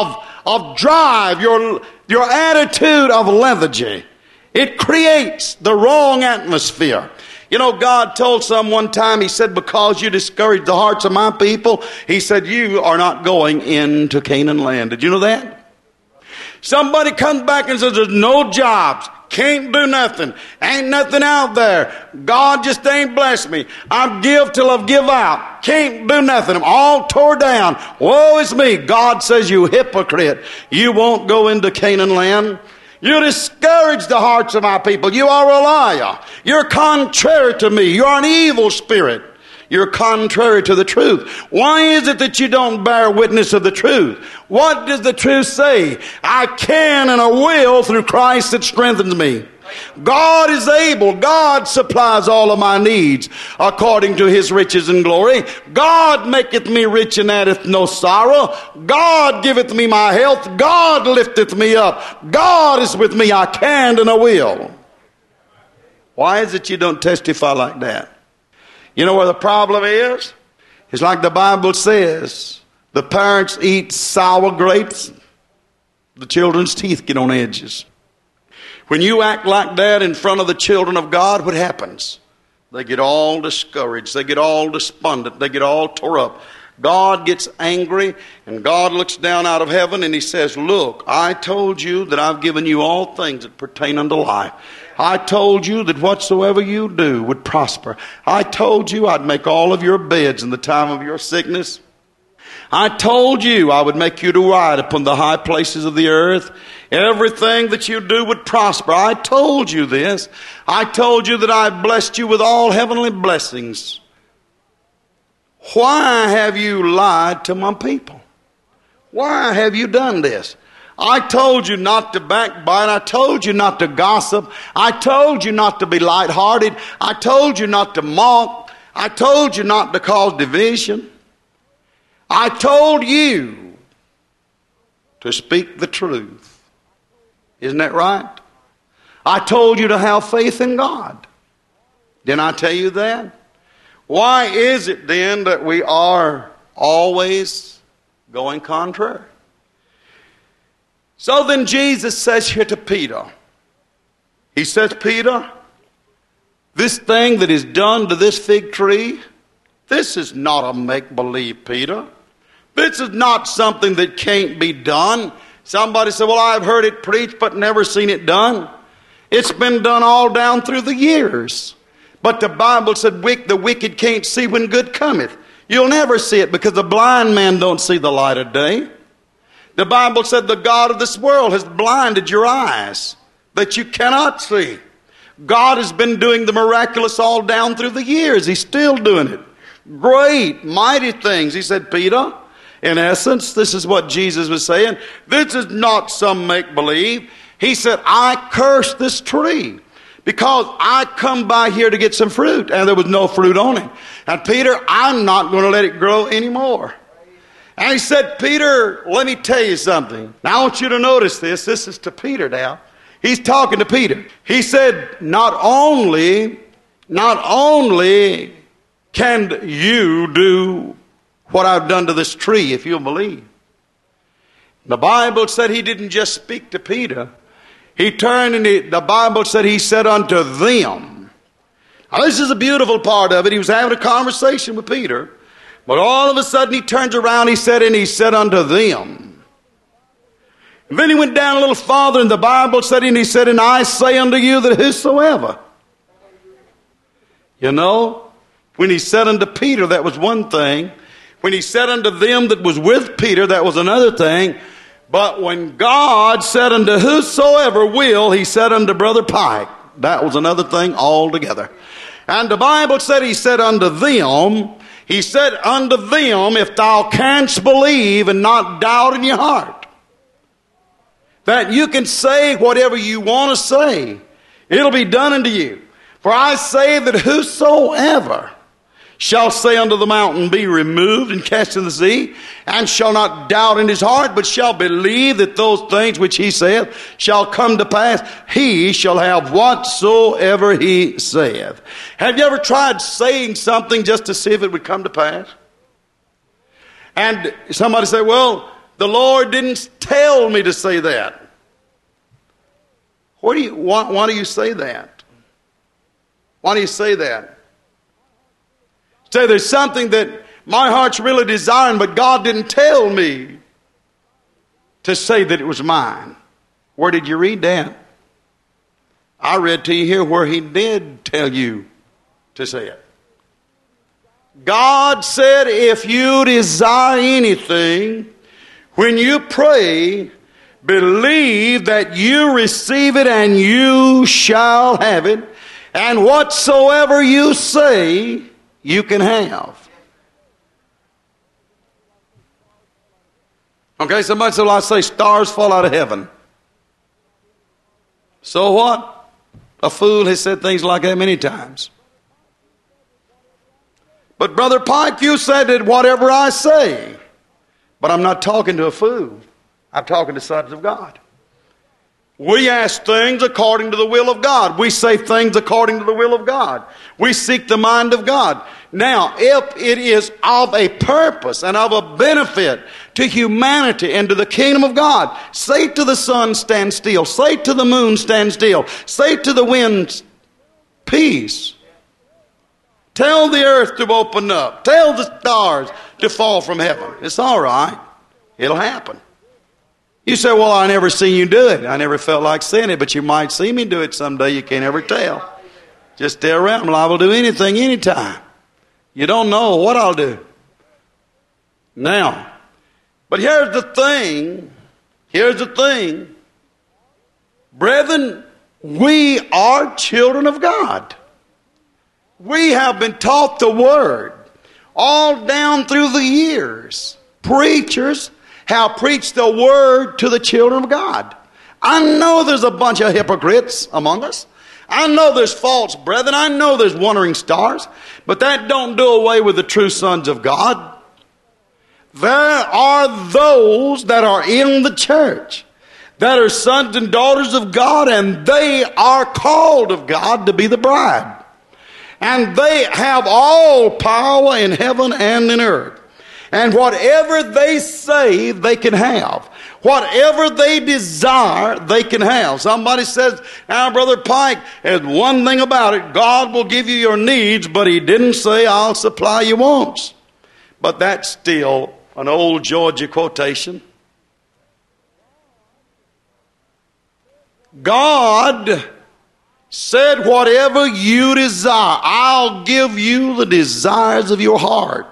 of drive, your attitude of lethargy. It creates the wrong atmosphere. You know, God told someone one time, he said, because you discourage the hearts of my people, he said, you are not going into Canaan land. Did you know that? Somebody comes back and says, there's no jobs, can't do nothing, ain't nothing out there. God just ain't blessed me. I give till I give out. Can't do nothing. I'm all tore down. Woe is me. God says, you hypocrite, you won't go into Canaan land. You discourage the hearts of my people. You are a liar. You're contrary to me. You're an evil spirit. You're contrary to the truth. Why is it that you don't bear witness of the truth? What does the truth say? I can and I will through Christ that strengthens me. God is able. God supplies all of my needs according to his riches and glory. God maketh me rich and addeth no sorrow. God giveth me my health. God lifteth me up. God is with me. I can and I will. Why is it you don't testify like that? You know where the problem is? It's like the Bible says, the parents eat sour grapes, the children's teeth get on edges. When you act like that in front of the children of God, what happens? They get all discouraged. They get all despondent. They get all tore up. God gets angry, and God looks down out of heaven and he says, look, I told you that I've given you all things that pertain unto life. I told you that whatsoever you do would prosper. I told you I'd make all of your beds in the time of your sickness. I told you I would make you to ride upon the high places of the earth. Everything that you do would prosper. I told you this. I told you that I blessed you with all heavenly blessings. Why have you lied to my people? Why have you done this? I told you not to backbite. I told you not to gossip. I told you not to be lighthearted. I told you not to mock. I told you not to cause division. I told you to speak the truth. Isn't that right? I told you to have faith in God. Didn't I tell you that? Why is it then that we are always going contrary? So then Jesus says here to Peter, he says, Peter, this thing that is done to this fig tree, this is not a make-believe, Peter. This is not something that can't be done. Somebody said, well, I've heard it preached but never seen it done. It's been done all down through the years. But the Bible said the wicked can't see when good cometh. You'll never see it because the blind man don't see the light of day. The Bible said the God of this world has blinded your eyes that you cannot see. God has been doing the miraculous all down through the years. He's still doing it. Great, mighty things. He said, Peter, in essence, this is what Jesus was saying. This is not some make-believe. He said, I curse this tree because I come by here to get some fruit, and there was no fruit on it. And Peter, I'm not going to let it grow anymore. And he said, Peter, let me tell you something. Now I want you to notice this. This is to Peter now. He's talking to Peter. He said, not only can you do what I've done to this tree, if you'll believe. The Bible said he didn't just speak to Peter. He turned and the Bible said he said unto them. Now this is a beautiful part of it. He was having a conversation with Peter. But all of a sudden he turns around, he said unto them. And then he went down a little farther and the Bible said, and he said, and I say unto you that whosoever. You know, when he said unto Peter, that was one thing. When he said unto them that was with Peter, that was another thing. But when God said unto whosoever will, he said unto Brother Pike. That was another thing altogether. And the Bible said he said unto them, he said unto them, if thou canst believe and not doubt in your heart, that you can say whatever you want to say, it'll be done unto you. For I say that whosoever shall say unto the mountain, be removed and cast in the sea, and shall not doubt in his heart, but shall believe that those things which he saith shall come to pass, he shall have whatsoever he saith. Have you ever tried saying something just to see if it would come to pass? And somebody say, well, the Lord didn't tell me to say that. Why do you say that? Why do you say that? Say there's something that my heart's really desiring, but God didn't tell me to say that it was mine. Where did you read that? I read to you here where He did tell you to say it. God said if you desire anything, when you pray, believe that you receive it and you shall have it. And whatsoever you say, you can have. Okay, somebody said, well, I say stars fall out of heaven. So what? A fool has said things like that many times. But Brother Pike, you said that whatever I say. But I'm not talking to a fool. I'm talking to sons of God. We ask things according to the will of God. We say things according to the will of God. We seek the mind of God. Now, if it is of a purpose and of a benefit to humanity and to the kingdom of God, say to the sun, stand still. Say to the moon, stand still. Say to the wind, peace. Tell the earth to open up. Tell the stars to fall from heaven. It's all right. It'll happen. You say, well, I never seen you do it. I never felt like saying it, but you might see me do it someday. You can't ever tell. Just stay around. Well, I will do anything, anytime. You don't know what I'll do. Now, but here's the thing. Here's the thing. Brethren, we are children of God. We have been taught the Word all down through the years. Preachers have preached the Word to the children of God. I know there's a bunch of hypocrites among us. I know there's false brethren. I know there's wandering stars. But that don't do away with the true sons of God. There are those that are in the church that are sons and daughters of God, and they are called of God to be the bride. And they have all power in heaven and in earth. And whatever they say, they can have. Whatever they desire, they can have. Somebody says, now, Brother Pike, there's one thing about it. God will give you your needs, but He didn't say, I'll supply your wants. But that's still an old Georgia quotation. God said, whatever you desire, I'll give you the desires of your heart.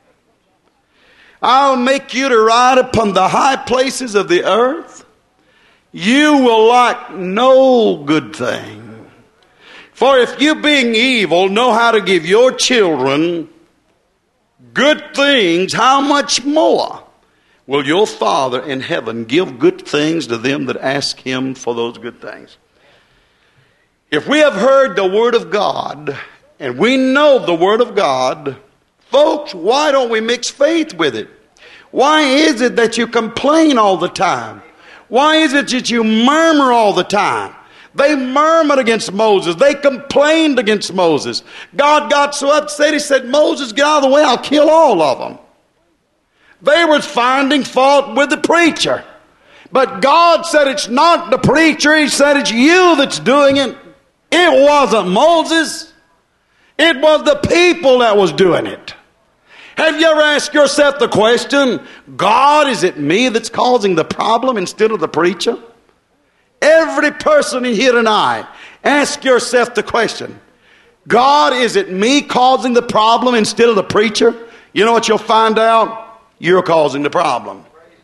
I'll make you to ride upon the high places of the earth. You will lack no good thing. For if you, being evil, know how to give your children good things, how much more will your Father in heaven give good things to them that ask Him for those good things? If we have heard the Word of God, and we know the Word of God, folks, why don't we mix faith with it? Why is it that you complain all the time? Why is it that you murmur all the time? They murmured against Moses. They complained against Moses. God got so upset, He said, Moses, get out of the way, I'll kill all of them. They were finding fault with the preacher. But God said it's not the preacher. He said it's you that's doing it. It wasn't Moses. It was the people that was doing it. Have you ever asked yourself the question, God, is it me that's causing the problem instead of the preacher? Every person in here tonight, ask yourself the question, God, is it me causing the problem instead of the preacher? You know what you'll find out? You're causing the problem.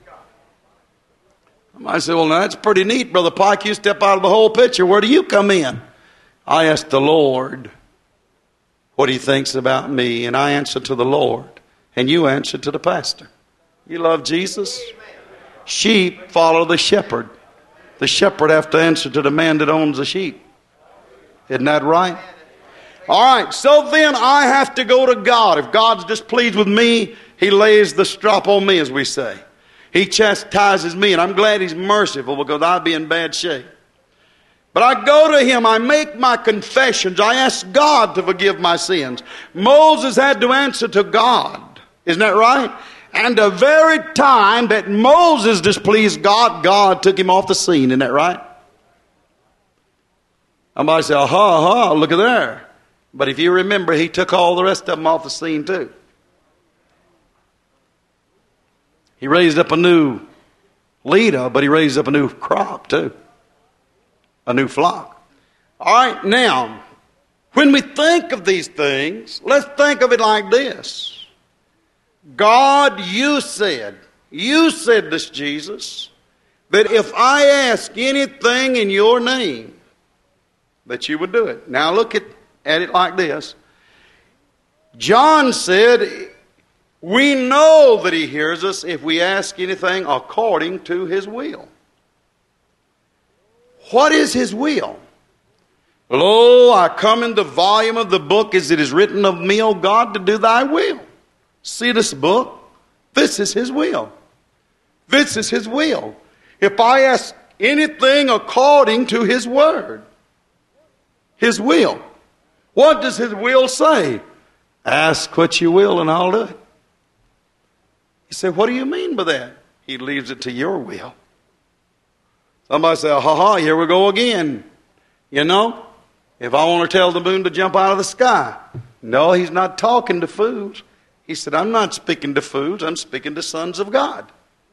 I said, well, now that's pretty neat, Brother Pike. You step out of the whole picture. Where do you come in? I ask the Lord what He thinks about me, and I answer to the Lord, and you answer to the pastor. You love Jesus? Sheep follow the shepherd. The shepherd has to answer to the man that owns the sheep. Isn't that right? All right, so then I have to go to God. If God's displeased with me, He lays the strop on me, as we say. He chastises me, and I'm glad He's merciful because I'd be in bad shape. But I go to Him, I make my confessions, I ask God to forgive my sins. Moses had to answer to God. Isn't that right? And the very time that Moses displeased God, God took him off the scene. Isn't that right? Somebody say, aha, look at there. But if you remember, he took all the rest of them off the scene too. He raised up a new leader, but he raised up a new crop too. A new flock. All right, now, when we think of these things, let's think of it like this. God, you said this, Jesus, that if I ask anything in your name, that you would do it. Now look at it like this. John said, we know that he hears us if we ask anything according to his will. What is his will? Lo, I come in the volume of the book as it is written of me, O God, to do thy will. See this book? This is his will. This is his will. If I ask anything according to his word, his will. What does his will say? Ask what you will and I'll do it. You say, what do you mean by that? He leaves it to your will. Somebody say, here we go again. You know, if I want to tell the moon to jump out of the sky. No, he's not talking to fools. He said, I'm not speaking to fools, I'm speaking to sons of God.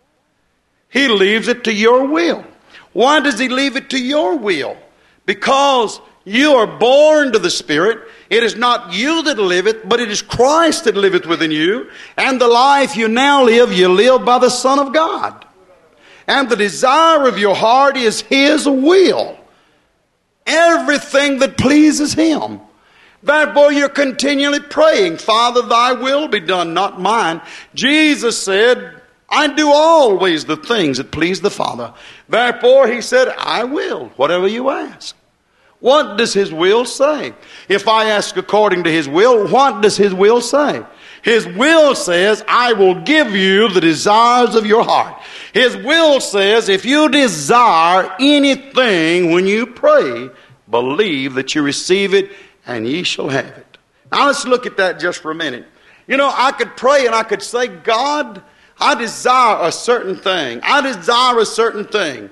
He leaves it to your will. Why does he leave it to your will? Because you are born to the Spirit. It is not you that liveth, but it is Christ that liveth within you. And the life you now live, you live by the Son of God. And the desire of your heart is his will. Everything that pleases him. Therefore, you're continually praying, Father, thy will be done, not mine. Jesus said, I do always the things that please the Father. Therefore, he said, I will, whatever you ask. What does his will say? If I ask according to his will, what does his will say? His will says, I will give you the desires of your heart. His will says, if you desire anything when you pray, believe that you receive it and ye shall have it. Now let's look at that just for a minute. You know, I could pray and I could say, God, I desire a certain thing. I desire a certain thing.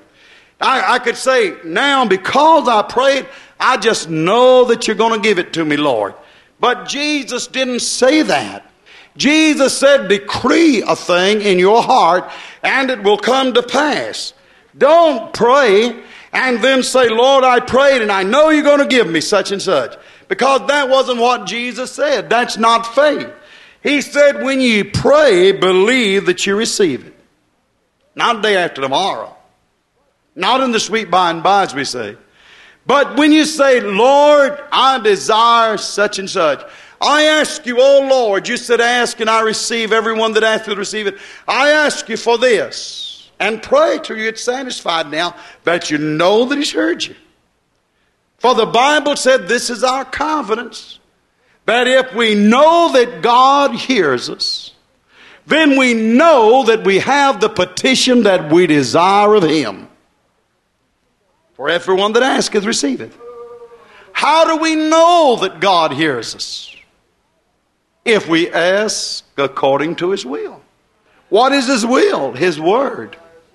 I could say, now because I prayed, I just know that you're going to give it to me, Lord. But Jesus didn't say that. Jesus said, decree a thing in your heart and it will come to pass. Don't pray and then say, Lord, I prayed and I know you're going to give me such and such. Because that wasn't what Jesus said. That's not faith. He said, when you pray, believe that you receive it. Not day after tomorrow. Not in the sweet by and by, as we say. But when you say, Lord, I desire such and such. I ask you, oh Lord, you said ask and I receive. Everyone that asks will receive it. I ask you for this. And pray till you get satisfied now that you know that he's heard you. For the Bible said this is our confidence. That if we know that God hears us, then we know that we have the petition that we desire of him. For everyone that asketh receiveth. How do we know that God hears us? If we ask according to his will. What is his will? His word.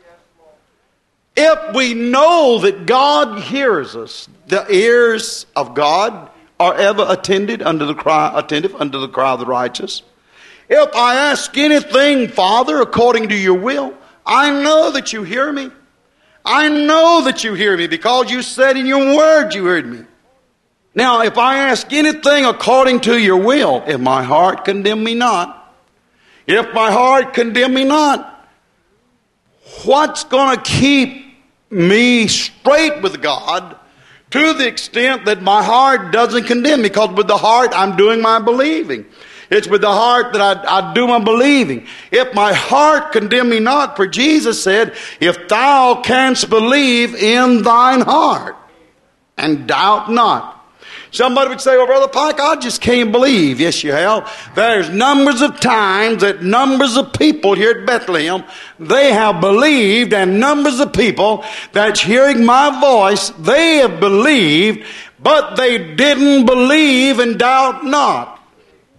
If we know that God hears us, the ears of God are ever attentive unto the cry of the righteous. If I ask anything, Father, according to your will, I know that you hear me. I know that you hear me because you said in your word you heard me. Now, if I ask anything according to your will, if my heart condemn me not, if my heart condemn me not, what's going to keep me straight with God to the extent that my heart doesn't condemn me? Because with the heart I'm doing my believing. It's with the heart that I do my believing. If my heart condemn me not, for Jesus said, if thou canst believe in thine heart and doubt not. Somebody would say, well, Brother Pike, I just can't believe. Yes, you have. There's numbers of times that numbers of people here at Bethlehem, they have believed, and numbers of people that's hearing my voice, they have believed, but they didn't believe and doubt not.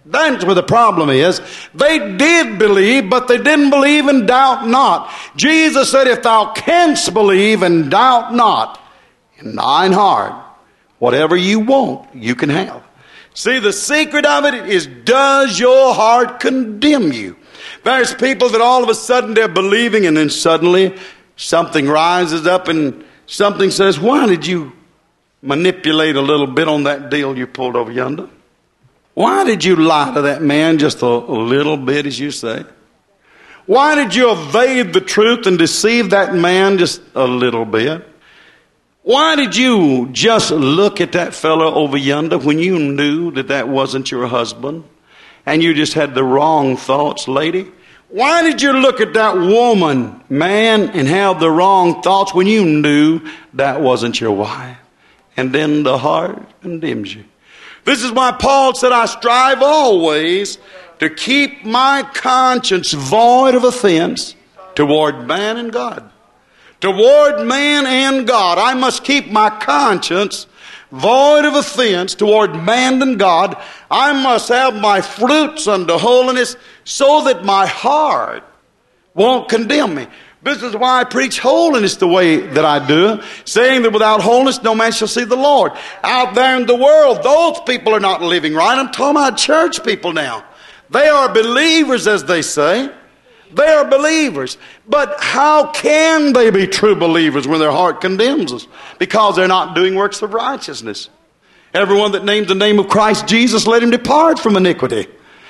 That's where the problem is. They did believe, but they didn't believe and doubt not. Jesus said, if thou canst believe and doubt not in thine heart, whatever you want, you can have. See, the secret of it is, does your heart condemn you? There's people that all of a sudden they're believing, and then suddenly something rises up and something says, why did you manipulate a little bit on that deal you pulled over yonder? Why did you lie to that man just a little bit, as you say? Why did you evade the truth and deceive that man just a little bit? Why did you just look at that fellow over yonder when you knew that that wasn't your husband and you just had the wrong thoughts, lady? Why did you look at that woman, man, and have the wrong thoughts when you knew that wasn't your wife? And then the heart condemns you. This is why Paul said, I strive always to keep my conscience void of offense toward man and God. Toward man and God. I must keep my conscience void of offense toward man and God. I must have my fruits unto holiness so that my heart won't condemn me. This is why I preach holiness the way that I do, saying that without holiness no man shall see the Lord. Out there in the world, those people are not living right. I'm talking about church people now. They are believers, as they say. They are believers. But how can they be true believers when their heart condemns us? Because they're not doing works of righteousness. Everyone that names the name of Christ Jesus, let him depart from iniquity.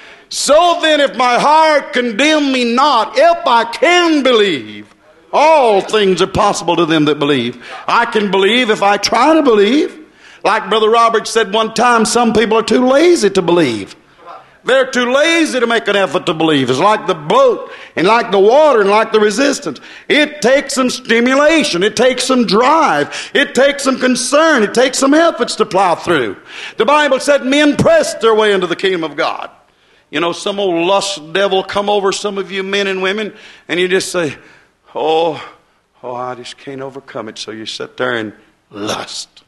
So then, if my heart condemn me not, if I can believe, all things are possible to them that believe. I can believe if I try to believe. Like Brother Robert said one time, some people are too lazy to believe. They're too lazy to make an effort to believe. It's like the boat and like the water and like the resistance. It takes some stimulation. It takes some drive. It takes some concern. It takes some efforts to plow through. The Bible said men pressed their way into the kingdom of God. You know, some old lust devil come over some of you men and women, and you just say, oh, I just can't overcome it. So you sit there and lust.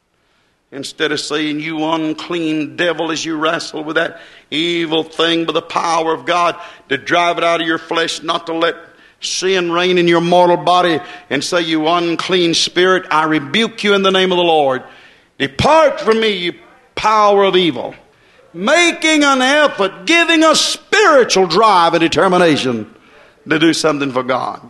Instead of saying, you unclean devil, as you wrestle with that evil thing by the power of God, to drive it out of your flesh, not to let sin reign in your mortal body, and say, you unclean spirit, I rebuke you in the name of the Lord. Depart from me, you power of evil. Making an effort, giving a spiritual drive and determination to do something for God.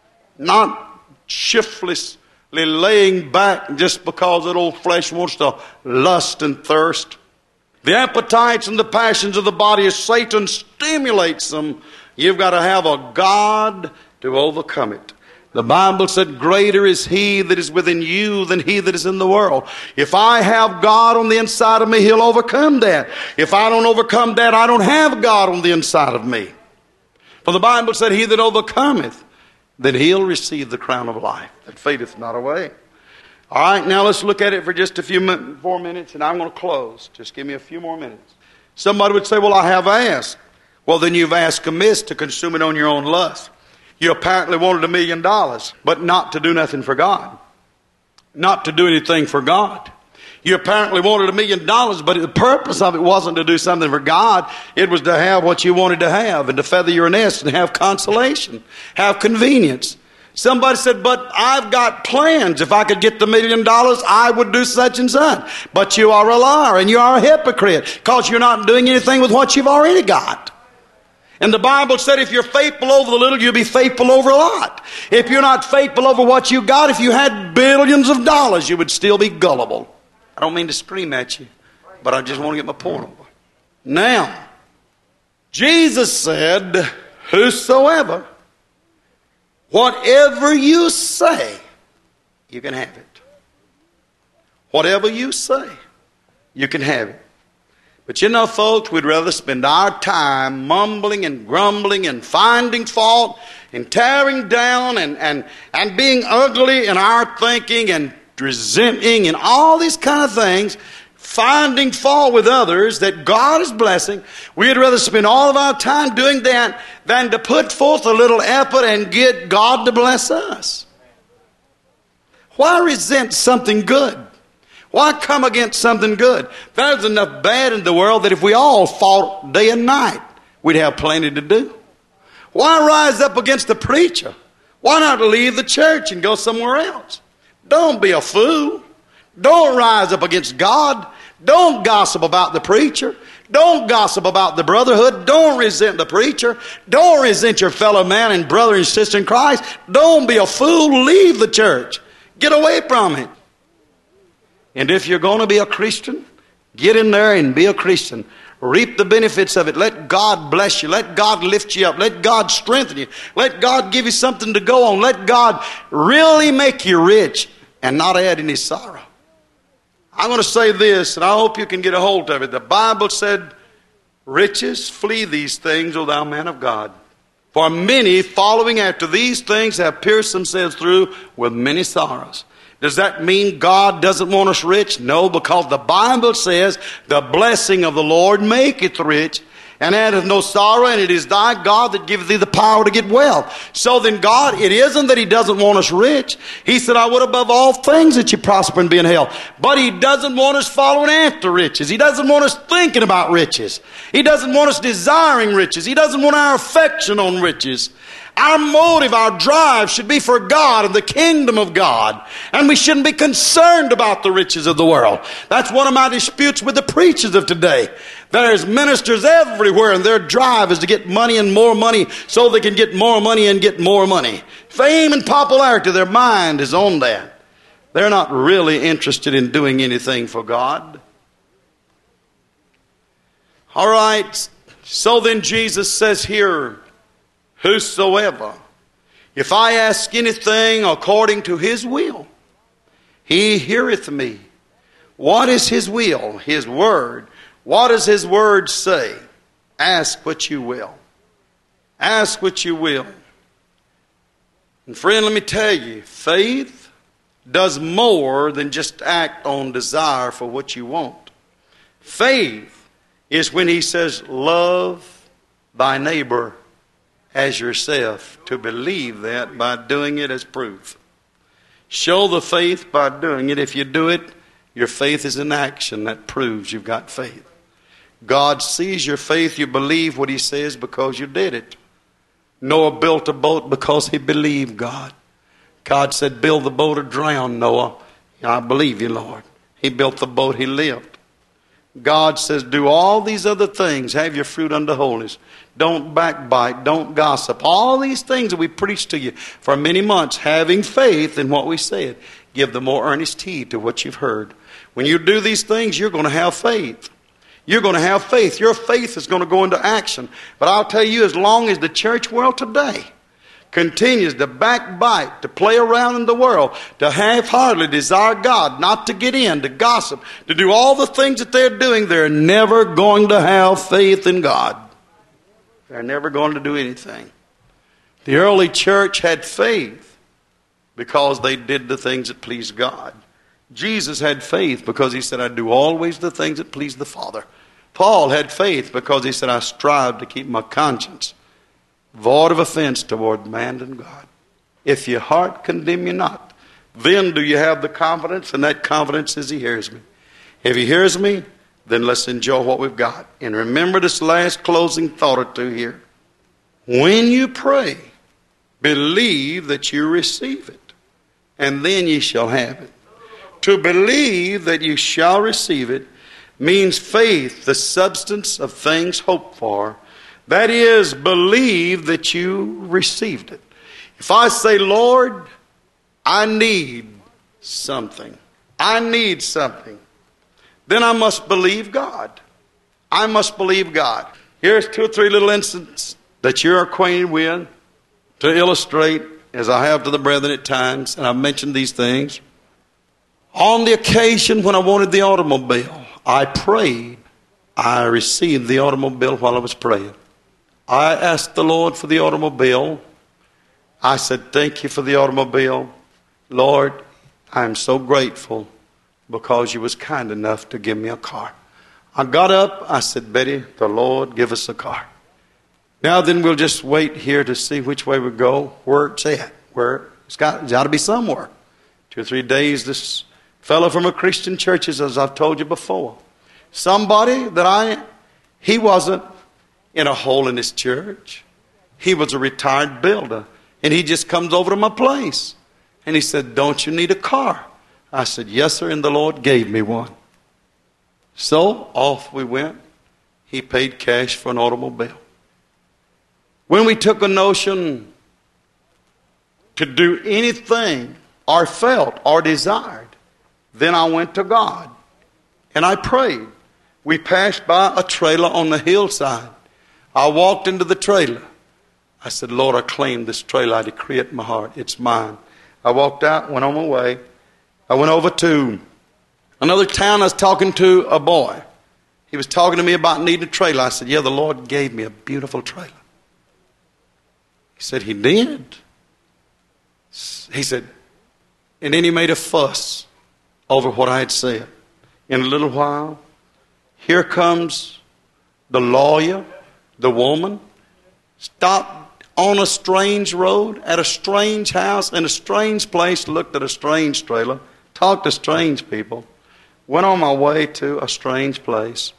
Not shiftlessly laying back just because that old flesh wants to lust and thirst. The appetites and the passions of the body, as Satan stimulates them, you've got to have a God to overcome it. The Bible said, greater is he that is within you than he that is in the world. If I have God on the inside of me, he'll overcome that. If I don't overcome that, I don't have God on the inside of me. For the Bible said, he that overcometh, then he'll receive the crown of life that fadeth not away. All right, now let's look at it for just a few more minutes, and I'm going to close. Just give me a few more minutes. Somebody would say, well, I have asked. Well, then you've asked amiss to consume it on your own lust. You apparently wanted $1 million, but not to do nothing for God. Not to do anything for God. You apparently wanted $1 million, but the purpose of it wasn't to do something for God. It was to have what you wanted to have and to feather your nest and have consolation, have convenience. Somebody said, but I've got plans. If I could get the $1 million, I would do such and such. But you are a liar and you are a hypocrite because you're not doing anything with what you've already got. And the Bible said if you're faithful over the little, you'll be faithful over a lot. If you're not faithful over what you got, if you had billions of dollars, you would still be gullible. I don't mean to scream at you, but I just want to get my point over. Now, Jesus said, whosoever, whatever you say, you can have it. Whatever you say, you can have it. But you know, folks, we'd rather spend our time mumbling and grumbling and finding fault and tearing down and being ugly in our thinking and resenting and all these kind of things, finding fault with others that God is blessing. We'd rather spend all of our time doing that than to put forth a little effort and get God to bless us. Why resent something good? Why come against something good? There's enough bad in the world that if we all fought day and night, we'd have plenty to do. Why rise up against the preacher? Why not leave the church and go somewhere else? Don't be a fool. Don't rise up against God. Don't gossip about the preacher. Don't gossip about the brotherhood. Don't resent the preacher. Don't resent your fellow man and brother and sister in Christ. Don't be a fool. Leave the church. Get away from it. And if you're going to be a Christian, get in there and be a Christian. Reap the benefits of it. Let God bless you. Let God lift you up. Let God strengthen you. Let God give you something to go on. Let God really make you rich and not add any sorrow. I'm going to say this, and I hope you can get a hold of it. The Bible said, riches, flee these things, O thou man of God. For many following after these things have pierced themselves through with many sorrows. Does that mean God doesn't want us rich? No, because the Bible says, the blessing of the Lord maketh rich, and addeth no sorrow, and it is thy God that giveth thee the power to get wealth. So then God, it isn't that He doesn't want us rich. He said, I would above all things that you prosper and be in health. But He doesn't want us following after riches. He doesn't want us thinking about riches. He doesn't want us desiring riches. He doesn't want our affection on riches. Our motive, our drive should be for God and the kingdom of God. And we shouldn't be concerned about the riches of the world. That's one of my disputes with the preachers of today. There's ministers everywhere, and their drive is to get money and more money so they can get more money and get more money. Fame and popularity, their mind is on that. They're not really interested in doing anything for God. All right, so then Jesus says here, whosoever, if I ask anything according to His will, He heareth me. What is His will? His word. What does His word say? Ask what you will. Ask what you will. And friend, let me tell you, faith does more than just act on desire for what you want. Faith is when He says, love thy neighbor as yourself, to believe that by doing it as proof. Show the faith by doing it. If you do it, your faith is in action. That proves you've got faith. God sees your faith. You believe what He says because you did it. Noah built a boat because he believed God. God said, build the boat or drown, Noah. I believe you, Lord. He built the boat, he lived. God says, do all these other things. Have your fruit unto holiness. Don't backbite. Don't gossip. All these things that we preached to you for many months, having faith in what we said. Give the more earnest heed to what you've heard. When you do these things, you're going to have faith. You're going to have faith. Your faith is going to go into action. But I'll tell you, as long as the church world today continues to backbite, to play around in the world, to half-heartedly desire God, not to get in, to gossip, to do all the things that they're doing, they're never going to have faith in God. They're never going to do anything. The early church had faith because they did the things that pleased God. Jesus had faith because He said, I do always the things that please the Father. Paul had faith because he said, I strive to keep my conscience void of offense toward man and God. If your heart condemn you not, then do you have the confidence, and that confidence is He hears me. If He hears me, then let's enjoy what we've got. And remember this last closing thought or two here. When you pray, believe that you receive it, and then ye shall have it. To believe that you shall receive it means faith, the substance of things hoped for. That is, believe that you received it. If I say, Lord, I need something. I need something. Then I must believe God. I must believe God. Here's 2 or 3 little instances that you're acquainted with to illustrate, as I have to the brethren at times, and I've mentioned these things. On the occasion when I wanted the automobile, I prayed. I received the automobile while I was praying. I asked the Lord for the automobile. I said, thank you for the automobile. Lord, I am so grateful because you was kind enough to give me a car. I got up. I said, Betty, the Lord give us a car. Now then, we'll just wait here to see which way we go, where it's at. Where it's got to be somewhere. 2 or 3 days this Fellow from a Christian church, as I've told you before. Somebody he wasn't in a holiness church. He was a retired builder. And he just comes over to my place. And he said, don't you need a car? I said, yes, sir, and the Lord gave me one. So off we went. He paid cash for an automobile. When we took a notion to do anything or felt or desired, then I went to God and I prayed. We passed by a trailer on the hillside. I walked into the trailer. I said, Lord, I claim this trailer. I decree it in my heart. It's mine. I walked out, went on my way. I went over to another town. I was talking to a boy. He was talking to me about needing a trailer. I said, yeah, the Lord gave me a beautiful trailer. He said, he did? He said, and then he made a fuss over what I had said. In a little while, here comes the lawyer, the woman, stopped on a strange road, at a strange house, in a strange place, looked at a strange trailer, talked to strange people, went on my way to a strange place.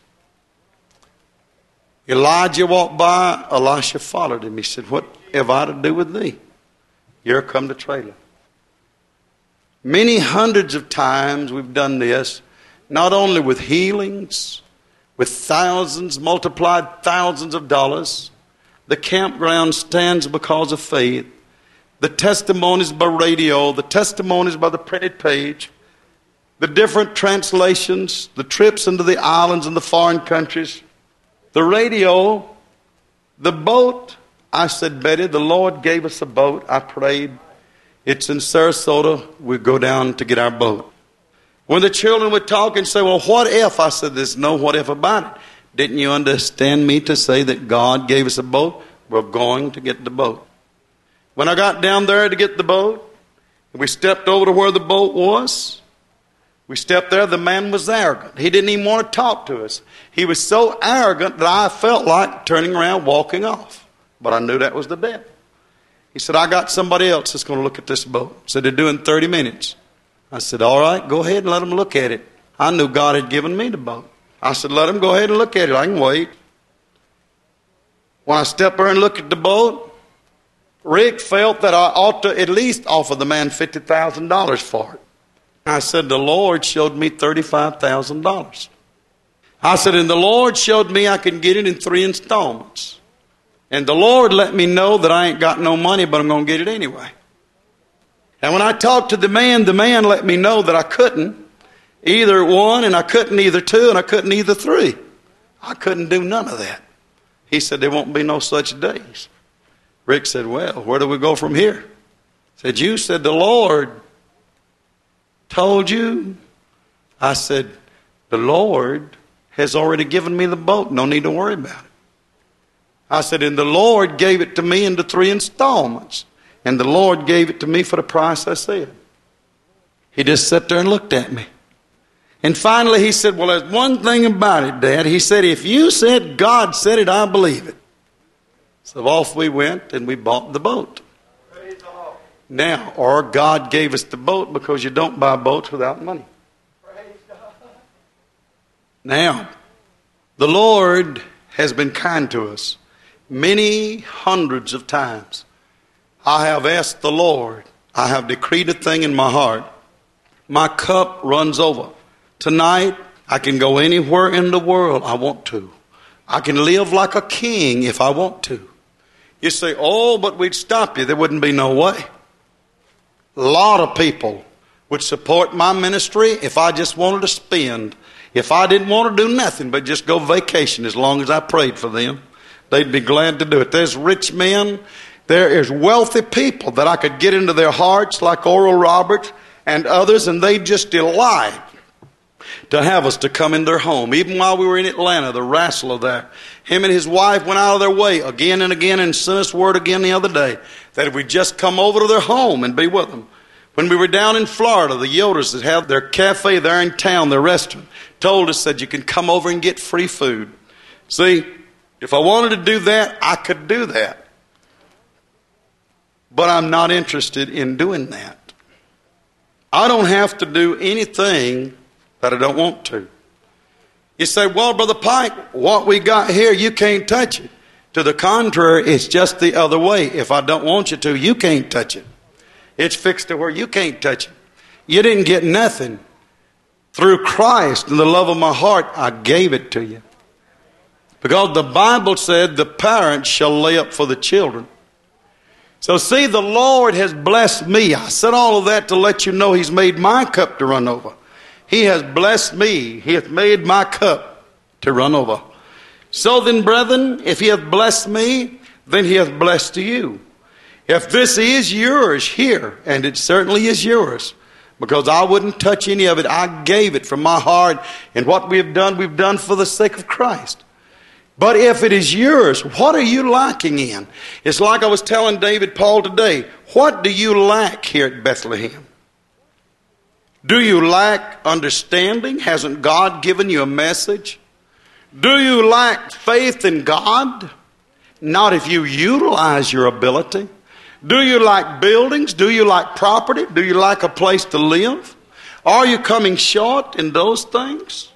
Elijah walked by, Elisha followed him. He said, what have I to do with thee? Here come the trailer. Many hundreds of times we've done this, not only with healings, with thousands, multiplied thousands of dollars. The campground stands because of faith. The testimonies by radio, the testimonies by the printed page, the different translations, the trips into the islands and the foreign countries, the radio, the boat. I said, Betty, the Lord gave us a boat. I prayed. It's in Sarasota. We go down to get our boat. When the children would talk and say, well, what if? I said, there's no what if about it. Didn't you understand me to say that God gave us a boat? We're going to get the boat. When I got down there to get the boat, we stepped over to where the boat was. We stepped there. The man was arrogant. He didn't even want to talk to us. He was so arrogant that I felt like turning around, walking off. But I knew that was the devil. He said, I got somebody else that's going to look at this boat. Said, they're doing 30 minutes. I said, all right, go ahead and let them look at it. I knew God had given me the boat. I said, let them go ahead and look at it. I can wait. When I stepped there and looked at the boat, Rick felt that I ought to at least offer the man $50,000 for it. I said, the Lord showed me $35,000. I said, and the Lord showed me I can get it in 3 installments. And the Lord let me know that I ain't got no money, but I'm going to get it anyway. And when I talked to the man let me know that I couldn't either 1, and I couldn't either 2, and I couldn't either 3. I couldn't do none of that. He said, there won't be no such days. Rick said, well, where do we go from here? Said, you said the Lord told you. I said, the Lord has already given me the boat. No need to worry about it. I said, and the Lord gave it to me into 3 installments. And the Lord gave it to me for the price I said. He just sat there and looked at me. And finally he said, well, there's one thing about it, Dad. He said, if you said God said it, I believe it. So off we went and we bought the boat. Now, or God gave us the boat, because you don't buy boats without money. Now, the Lord has been kind to us many hundreds of times. I have asked the Lord, I have decreed a thing in my heart. My cup runs over. Tonight, I can go anywhere in the world I want to. I can live like a king if I want to. You say, oh, but we'd stop you. There wouldn't be no way. A lot of people would support my ministry if I just wanted to spend. If I didn't want to do nothing but just go vacation as long as I prayed for them, they'd be glad to do it. There's rich men. There is wealthy people that I could get into their hearts like Oral Roberts and others, and they just delight to have us to come in their home. Even while we were in Atlanta, the wrestler there, him and his wife went out of their way again and again and sent us word again the other day that if we just come over to their home and be with them. When we were down in Florida, the Yoders that have their cafe there in town, their restaurant, told us that you can come over and get free food. See, if I wanted to do that, I could do that. But I'm not interested in doing that. I don't have to do anything that I don't want to. You say, well, Brother Pike, what we got here, you can't touch it. To the contrary, it's just the other way. If I don't want you to, you can't touch it. It's fixed to where you can't touch it. You didn't get nothing. Through Christ and the love of my heart, I gave it to you. Because the Bible said the parents shall lay up for the children. So see, the Lord has blessed me. I said all of that to let you know He's made my cup to run over. He has blessed me. He hath made my cup to run over. So then, brethren, if He hath blessed me, then He hath blessed you. If this is yours here, and it certainly is yours, because I wouldn't touch any of it. I gave it from my heart, and what we've done for the sake of Christ. But if it is yours, what are you lacking in? It's like I was telling David Paul today. What do you lack here at Bethlehem? Do you lack understanding? Hasn't God given you a message? Do you lack faith in God? Not if you utilize your ability. Do you lack buildings? Do you lack property? Do you lack a place to live? Are you coming short in those things?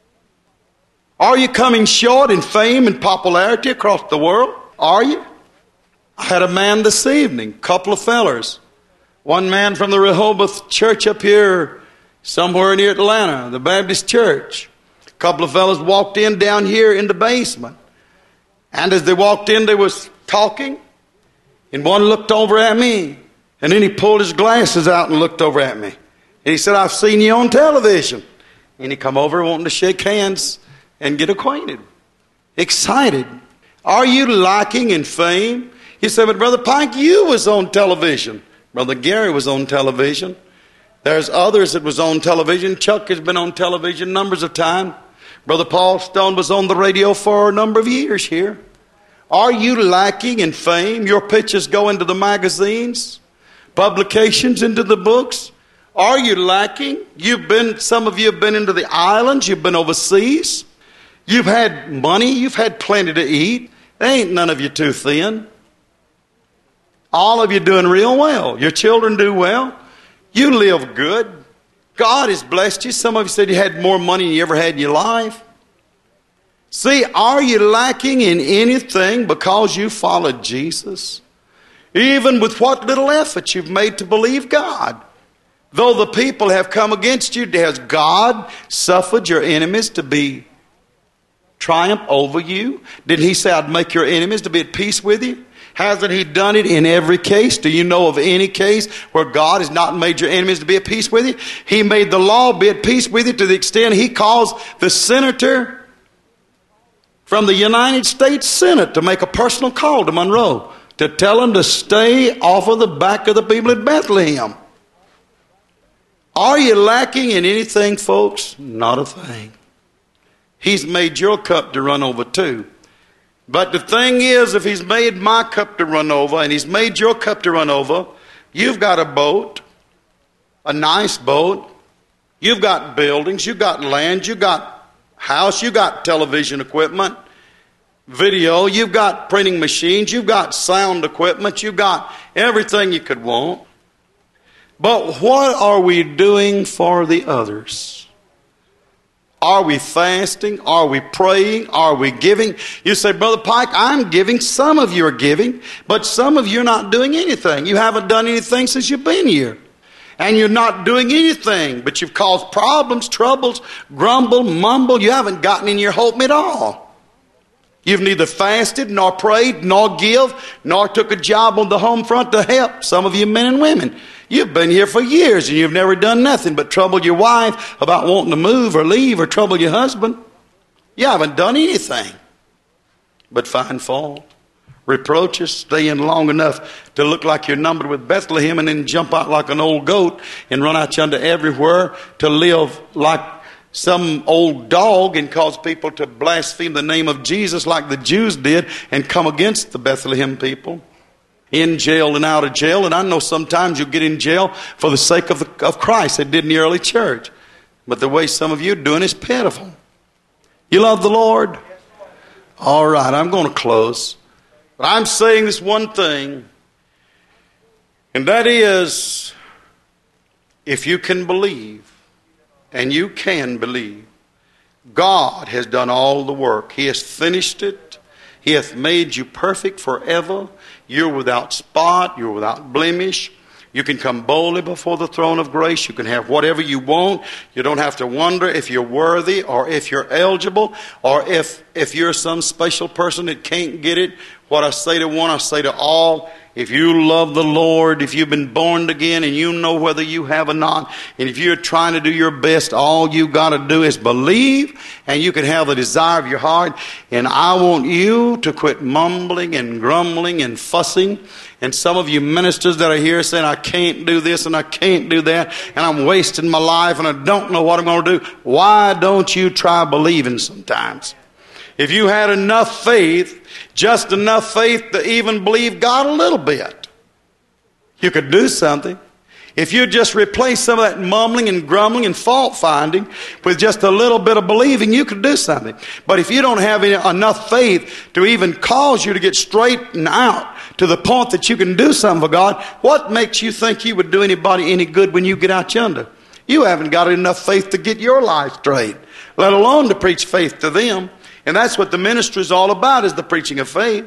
Are you coming short in fame and popularity across the world? Are you? I had a man this evening, a couple of fellers. One man from the Rehoboth church up here, somewhere near Atlanta, the Baptist church. A couple of fellows walked in down here in the basement. And as they walked in, they was talking. And one looked over at me. And then he pulled his glasses out and looked over at me. And he said, I've seen you on television. And he come over wanting to shake hands and get acquainted. Excited. Are you lacking in fame? He said, but Brother Pike, you was on television. Brother Gary was on television. There's others that was on television. Chuck has been on television numbers of times. Brother Paul Stone was on the radio for a number of years here. Are you lacking in fame? Your pictures go into the magazines, publications, into the books. Are you lacking? Some of you have been into the islands. You've been overseas. You've had money. You've had plenty to eat. There ain't none of you too thin. All of you doing real well. Your children do well. You live good. God has blessed you. Some of you said you had more money than you ever had in your life. See, are you lacking in anything because you followed Jesus? Even with what little effort you've made to believe God. Though the people have come against you, has God suffered your enemies to be triumph over you? Didn't He say, I'd make your enemies to be at peace with you? Hasn't He done it in every case? Do you know of any case where God has not made your enemies to be at peace with you? He made the law be at peace with you to the extent He caused the senator from the United States Senate to make a personal call to Monroe to tell him to stay off of the back of the people at Bethlehem. Are you lacking in anything, folks? Not a thing. He's made your cup to run over too. But the thing is, if He's made my cup to run over and He's made your cup to run over, you've got a boat, a nice boat. You've got buildings, you've got land, you've got house, you've got television equipment, video, you've got printing machines, you've got sound equipment, you've got everything you could want. But what are we doing for the others? Are we fasting? Are we praying? Are we giving? You say, Brother Pike, I'm giving. Some of you are giving, but some of you are not doing anything. You haven't done anything since you've been here. And you're not doing anything, but you've caused problems, troubles, grumble, mumble. You haven't gotten in your hope at all. You've neither fasted, nor prayed, nor give, nor took a job on the home front to help. Some of you men and women, you've been here for years and you've never done nothing but trouble your wife about wanting to move or leave, or trouble your husband. You haven't done anything but find fault, reproaches, stay in long enough to look like you're numbered with Bethlehem, and then jump out like an old goat and run out yonder everywhere to live like some old dog and cause people to blaspheme the name of Jesus like the Jews did and come against the Bethlehem people. In jail and out of jail. And I know sometimes you'll get in jail for the sake of Christ. They did in the early church. But the way some of you are doing is pitiful. You love the Lord? All right, I'm going to close. But I'm saying this one thing. And that is, if you can believe, and you can believe, God has done all the work. He has finished it. He hath made you perfect forever. You're without spot. You're without blemish. You can come boldly before the throne of grace. You can have whatever you want. You don't have to wonder if you're worthy or if you're eligible or if you're some special person that can't get it. What I say to one, I say to all. If you love the Lord, if you've been born again and you know whether you have or not, and if you're trying to do your best, all you got to do is believe, and you can have the desire of your heart. And I want you to quit mumbling and grumbling and fussing. And some of you ministers that are here saying, I can't do this and I can't do that, and I'm wasting my life and I don't know what I'm going to do. Why don't you try believing sometimes? If you had enough faith, just enough faith to even believe God a little bit, you could do something. If you just replace some of that mumbling and grumbling and fault finding with just a little bit of believing, you could do something. But if you don't have enough faith to even cause you to get straightened out to the point that you can do something for God, what makes you think you would do anybody any good when you get out yonder? You haven't got enough faith to get your life straight, let alone to preach faith to them. And that's what the ministry is all about, is the preaching of faith.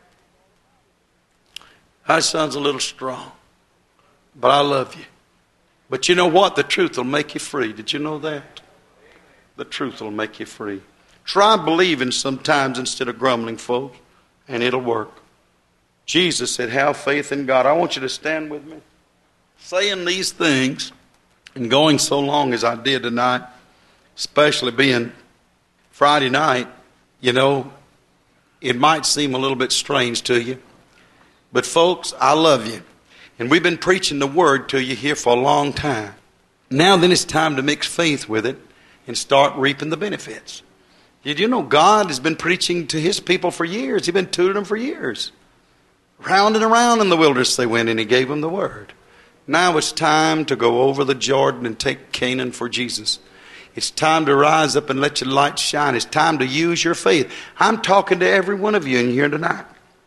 That sounds a little strong, but I love you. But you know what? The truth will make you free. Did you know that? The truth will make you free. Try believing sometimes instead of grumbling, folks, and it'll work. Jesus said, have faith in God. I want you to stand with me. Saying these things and going so long as I did tonight, especially being Friday night, you know, it might seem a little bit strange to you. But folks, I love you. And we've been preaching the word to you here for a long time. Now then it's time to mix faith with it and start reaping the benefits. Did you know God has been preaching to his people for years? He's been tutoring them for years. Round and around in the wilderness they went, and he gave them the word. Now it's time to go over the Jordan and take Canaan for Jesus. It's time to rise up and let your light shine. It's time to use your faith. I'm talking to every one of you in here tonight.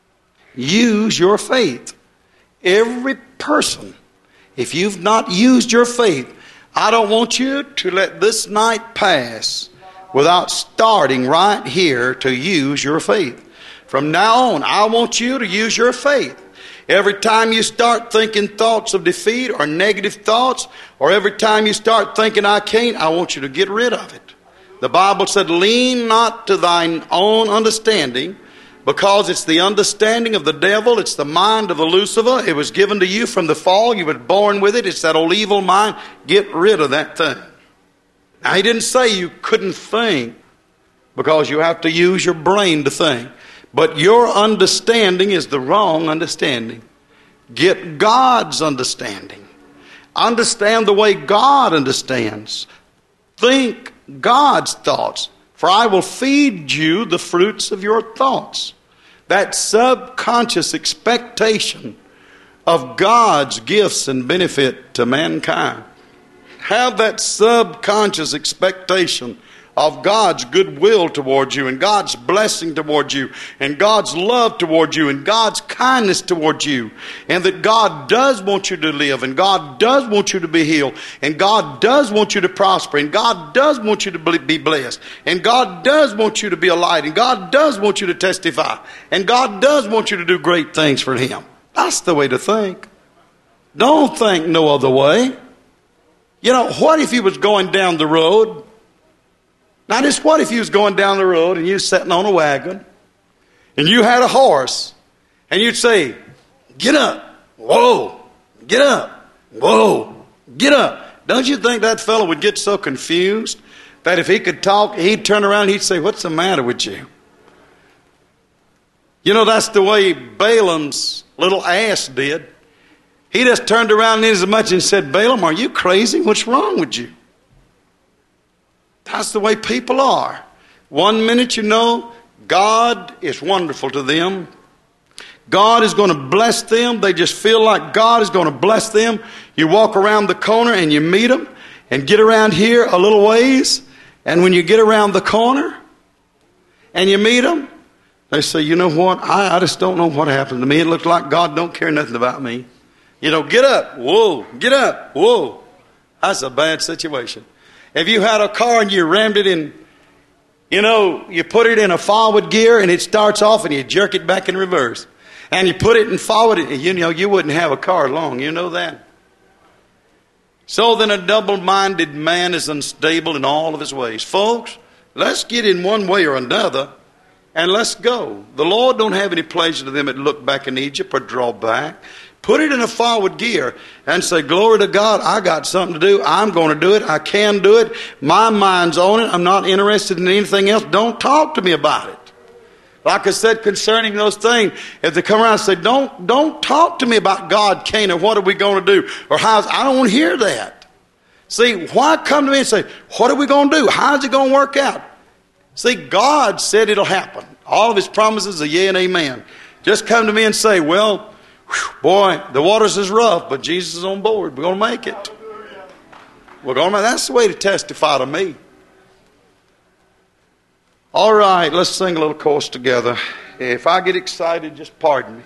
Use your faith. Every person. If you've not used your faith, I don't want you to let this night pass without starting right here to use your faith. From now on, I want you to use your faith. Every time you start thinking thoughts of defeat or negative thoughts, or every time you start thinking I can't, I want you to get rid of it. The Bible said, lean not to thine own understanding, because it's the understanding of the devil. It's the mind of the Lucifer. It was given to you from the fall. You were born with it. It's that old evil mind. Get rid of that thing. Now, he didn't say you couldn't think, because you have to use your brain to think. But your understanding is the wrong understanding. Get God's understanding. Understand the way God understands. Think God's thoughts. For I will feed you the fruits of your thoughts. That subconscious expectation of God's gifts and benefit to mankind. Have that subconscious expectation of God's goodwill towards you, and God's blessing towards you, and God's love towards you, and God's kindness towards you, and that God does want you to live, and God does want you to be healed, and God does want you to prosper, and God does want you to be blessed, and God does want you to be a light, and God does want you to testify, and God does want you to do great things for him. That's the way to think. Don't think no other way. You know, what if you was going down the road? Now, just what if you was going down the road and you was sitting on a wagon and you had a horse and you'd say, get up, whoa, get up, whoa, get up. Don't you think that fellow would get so confused that if he could talk, he'd turn around and he'd say, what's the matter with you? You know, that's the way Balaam's little ass did. He just turned around and as much and said, Balaam, are you crazy? What's wrong with you? That's the way people are. One minute, you know, God is wonderful to them. God is going to bless them. They just feel like God is going to bless them. You walk around the corner and you meet them and get around here a little ways. And when you get around the corner and you meet them, they say, you know what? I just don't know what happened to me. It looks like God don't care nothing about me. You know, get up. Whoa. Get up. Whoa. That's a bad situation. If you had a car and you rammed it in, you put it in a forward gear and it starts off and you jerk it back in reverse. And you put it in forward, you wouldn't have a car long. You know that? So then a double-minded man is unstable in all of his ways. Folks, let's get in one way or another and let's go. The Lord don't have any pleasure to them that look back in Egypt or draw back. Put it in a forward gear and say, glory to God, I got something to do. I'm going to do it. I can do it. My mind's on it. I'm not interested in anything else. Don't talk to me about it. Like I said concerning those things, if they come around and say, don't talk to me about God, Cain, or what are we going to do? Or I don't want to hear that. See, why come to me and say, what are we going to do? How's it going to work out? See, God said it'll happen. All of his promises are yea and amen. Just come to me and say, well, boy, the waters is rough, but Jesus is on board. We're going to make it. That's the way to testify to me. All right, let's sing a little chorus together. If I get excited, just pardon me.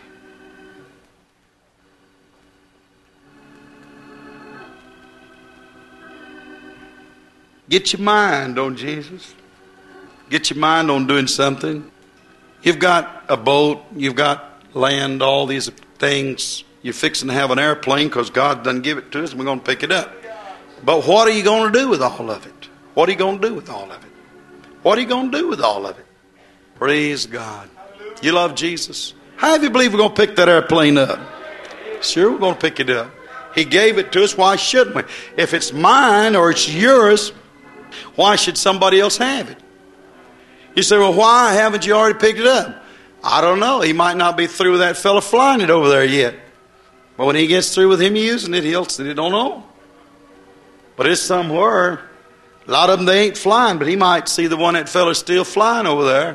Get your mind on Jesus. Get your mind on doing something. You've got a boat, you've got land, all these things. You're fixing to have an airplane because God doesn't give it to us and we're going to pick it up. But what are you going to do with all of it? What are you going to do with all of it? What are you going to do with all of it? Praise God. You love Jesus? How do you believe we're going to pick that airplane up? Sure, we're going to pick it up. He gave it to us. Why shouldn't we? If it's mine or it's yours, why should somebody else have it? You say, well, why haven't you already picked it up? I don't know. He might not be through with that fella flying it over there yet. But when he gets through with him using it, he'll say, don't know. But it's somewhere. A lot of them, they ain't flying, but he might see the one that fella's still flying over there.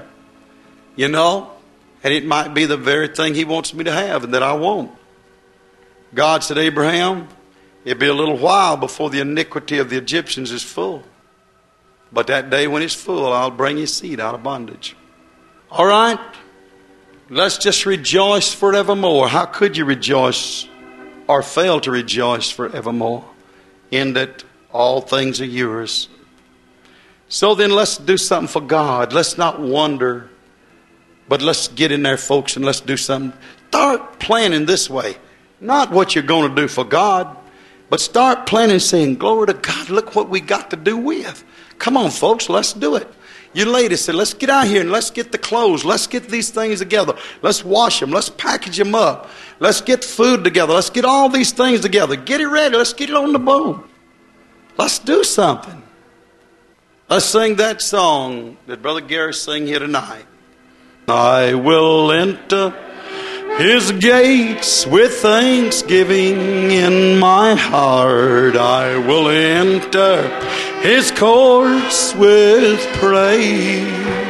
And it might be the very thing he wants me to have and that I won't. God said, Abraham, it'll be a little while before the iniquity of the Egyptians is full. But that day when it's full, I'll bring his seed out of bondage. All right? Let's just rejoice forevermore. How could you rejoice or fail to rejoice forevermore? In that all things are yours. So then let's do something for God. Let's not wonder, but let's get in there, folks, and let's do something. Start planning this way. Not what you're going to do for God, but start planning saying, glory to God, look what we got to do with. Come on, folks, let's do it. You ladies said, let's get out here and let's get the clothes. Let's get these things together. Let's wash them. Let's package them up. Let's get food together. Let's get all these things together. Get it ready. Let's get it on the boat. Let's do something. Let's sing that song that Brother Gary sang here tonight. I will enter his gates with thanksgiving in my heart. I will enter his courts with praise.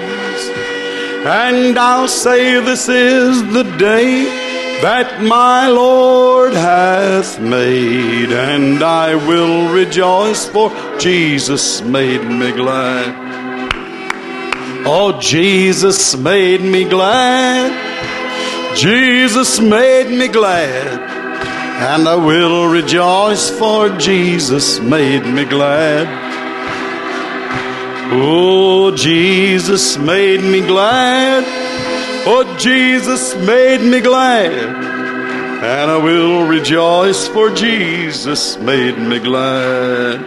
And I'll say this is the day that my Lord hath made, and I will rejoice, for Jesus made me glad. Oh, Jesus made me glad. Jesus made me glad. And I will rejoice, for Jesus made me glad. Oh, Jesus made me glad. Oh, Jesus made me glad, and I will rejoice, for Jesus made me glad.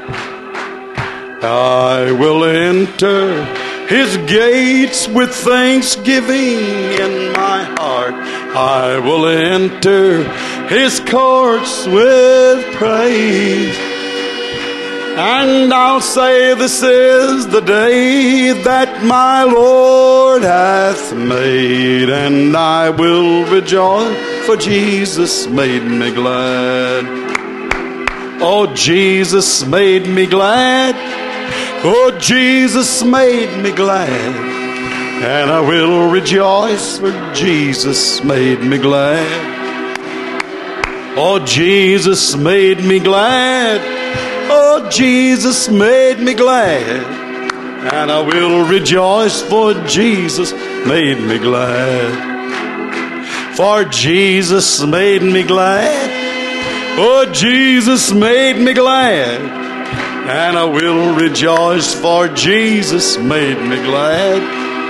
I will enter his gates with thanksgiving in my heart. I will enter his courts with praise. And I'll say this is the day that my Lord hath made, and I will rejoice, for Jesus made me glad. Oh, Jesus made me glad. Oh, Jesus made me glad. And I will rejoice, for Jesus made me glad. Oh, Jesus made me glad. Oh, Jesus made me glad, and I will rejoice, for Jesus made me glad. For Jesus made me glad. Oh, Jesus made me glad, and I will rejoice, for Jesus made me glad.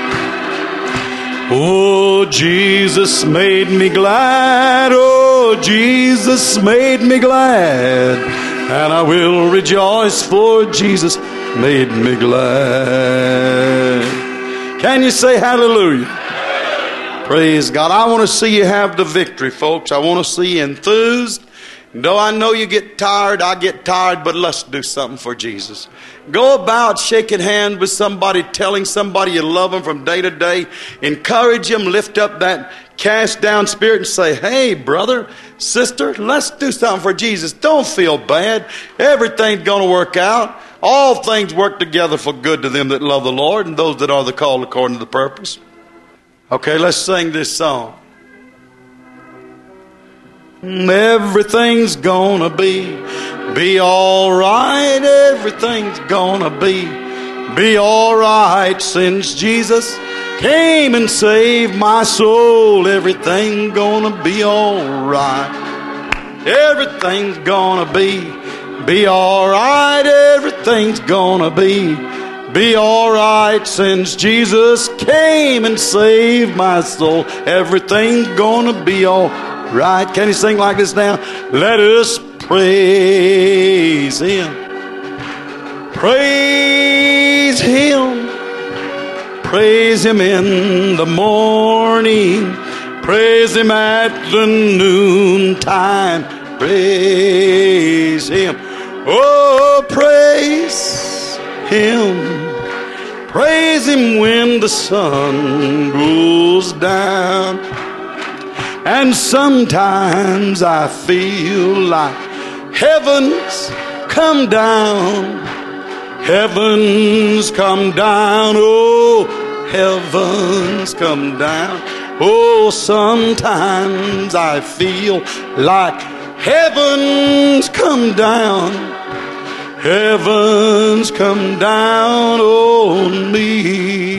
Oh, Jesus made me glad. Oh, Jesus made me glad, and I will rejoice, for Jesus made me glad. Can you say hallelujah? Praise God. I want to see you have the victory, folks. I want to see you enthused. Though I know you get tired, I get tired, but let's do something for Jesus. Go about shaking hands with somebody, telling somebody you love them from day to day. Encourage them, lift up that cast down spirit and say, hey, brother, sister, let's do something for Jesus. Don't feel bad. Everything's going to work out. All things work together for good to them that love the Lord and those that are the called according to the purpose. Okay, let's sing this song. Everything's gonna be all right. Everything's gonna be all right since Jesus came and saved my soul. Everything's gonna be all right. Everything's gonna be all right. Everything's gonna be all right since Jesus came and saved my soul. Everything's gonna be all right. Can you sing like this now? Let us praise Him. Praise Him. Praise Him in the morning. Praise Him at the noontime. Praise Him. Oh, praise Him. Praise Him when the sun goes down. And sometimes I feel like heaven's come down. Heaven's come down. Oh, heaven's come down. Oh, sometimes I feel like heaven's come down. Heaven's come down on me.